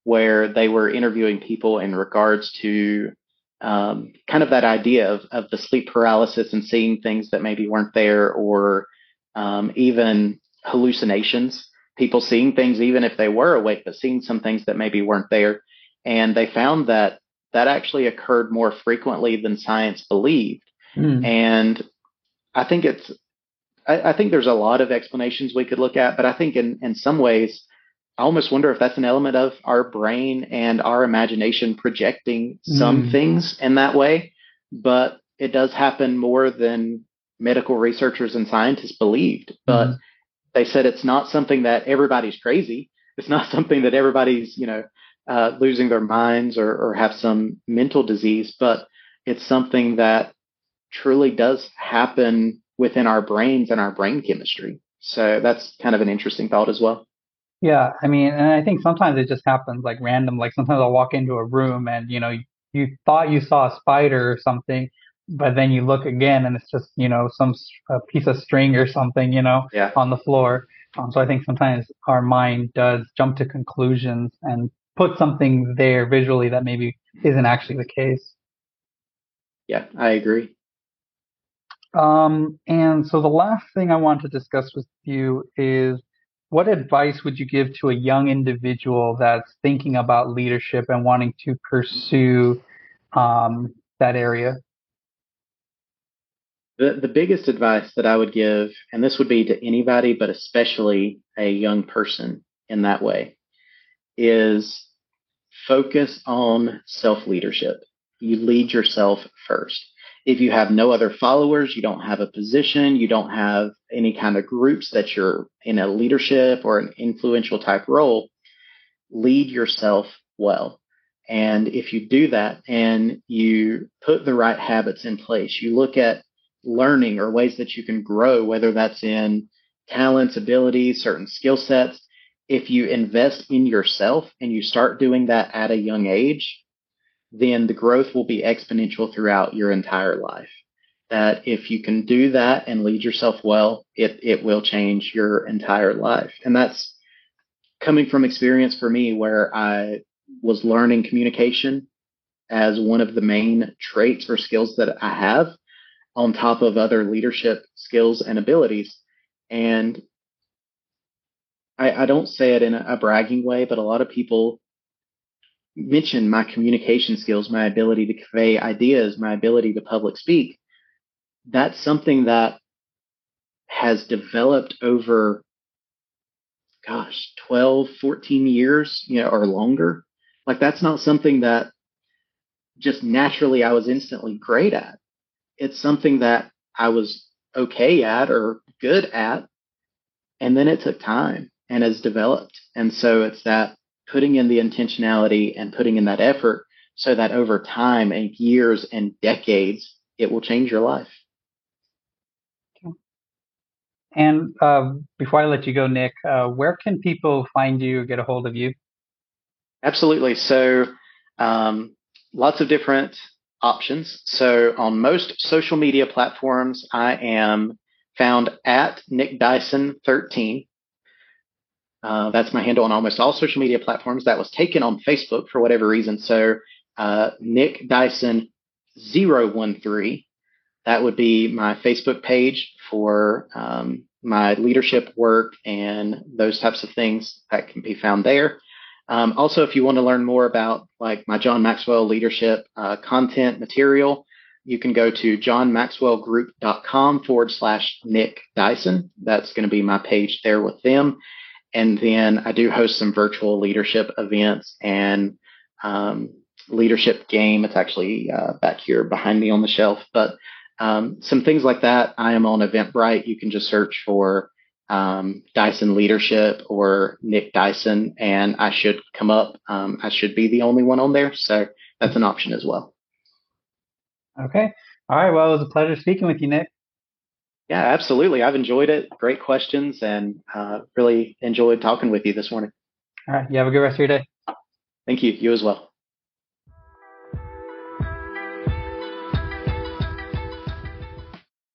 where they were interviewing people in regards to um, kind of that idea of, of the sleep paralysis and seeing things that maybe weren't there, or um, even hallucinations, people seeing things even if they were awake, but seeing some things that maybe weren't there. And they found that that actually occurred more frequently than science believed. Mm. And I think it's, I, I think there's a lot of explanations we could look at, but I think in, in some ways, I almost wonder if that's an element of our brain and our imagination projecting some Mm. things in that way. But it does happen more than medical researchers and scientists believed. But Mm. they said it's not something that everybody's crazy. It's not something that everybody's, you know, uh, losing their minds or, or have some mental disease, but it's something that truly does happen within our brains and our brain chemistry. So that's kind of an interesting thought as well. Yeah, I mean, and I think sometimes it just happens like random. Like sometimes I'll walk into a room and you know you, you thought you saw a spider or something, but then you look again and it's just you know some s- a piece of string or something you know Yeah. on the floor. Um, so I think sometimes our mind does jump to conclusions and put something there visually that maybe isn't actually the case. Yeah, I agree. Um, and so the last thing I want to discuss with you is what advice would you give to a young individual that's thinking about leadership and wanting to pursue um, that area? The, the biggest advice that I would give, and this would be to anybody, but especially a young person in that way, is focus on self leadership. You lead yourself first. If you have no other followers, you don't have a position, you don't have any kind of groups that you're in a leadership or an influential type role, lead yourself well. And if you do that and you put the right habits in place, you look at learning or ways that you can grow, whether that's in talents, abilities, certain skill sets. If you invest in yourself and you start doing that at a young age, then the growth will be exponential throughout your entire life. That if you can do that and lead yourself well, it, it will change your entire life. And that's coming from experience for me, where I was learning communication as one of the main traits or skills that I have, on top of other leadership skills and abilities. And I, I don't say it in a, a bragging way, but a lot of people mention my communication skills, my ability to convey ideas, my ability to public speak. That's something that has developed over, gosh, twelve, fourteen years, you know, or longer. Like that's not something that just naturally I was instantly great at. It's something that I was okay at or good at. And then it took time and has developed. And so it's that putting in the intentionality and putting in that effort so that over time and years and decades, it will change your life. And uh, before I let you go, Nick, uh, where can people find you or get a hold of you? Absolutely. So, um, lots of different options. So, on most social media platforms, I am found at Nick Dyson thirteen. Uh, that's my handle on almost all social media platforms. That was taken on Facebook for whatever reason. So, uh, Nick Dyson zero one three. That would be my Facebook page for um, my leadership work and those types of things that can be found there. Um, also, if you want to learn more about like my John Maxwell leadership uh, content material, you can go to johnmaxwellgroup.com forward slash Nick Dyson. That's going to be my page there with them. And then I do host some virtual leadership events and um, leadership game. It's actually uh, back here behind me on the shelf, but um, some things like that. I am on Eventbrite. You can just search for um, Dyson Leadership or Nick Dyson, and I should come up. Um, I should be the only one on there, so that's an option as well. Okay. All right. Well, it was a pleasure speaking with you, Nick. Yeah, absolutely. I've enjoyed it. Great questions, and uh, really enjoyed talking with you this morning. All right. You have a good rest of your day. Thank you. You as well.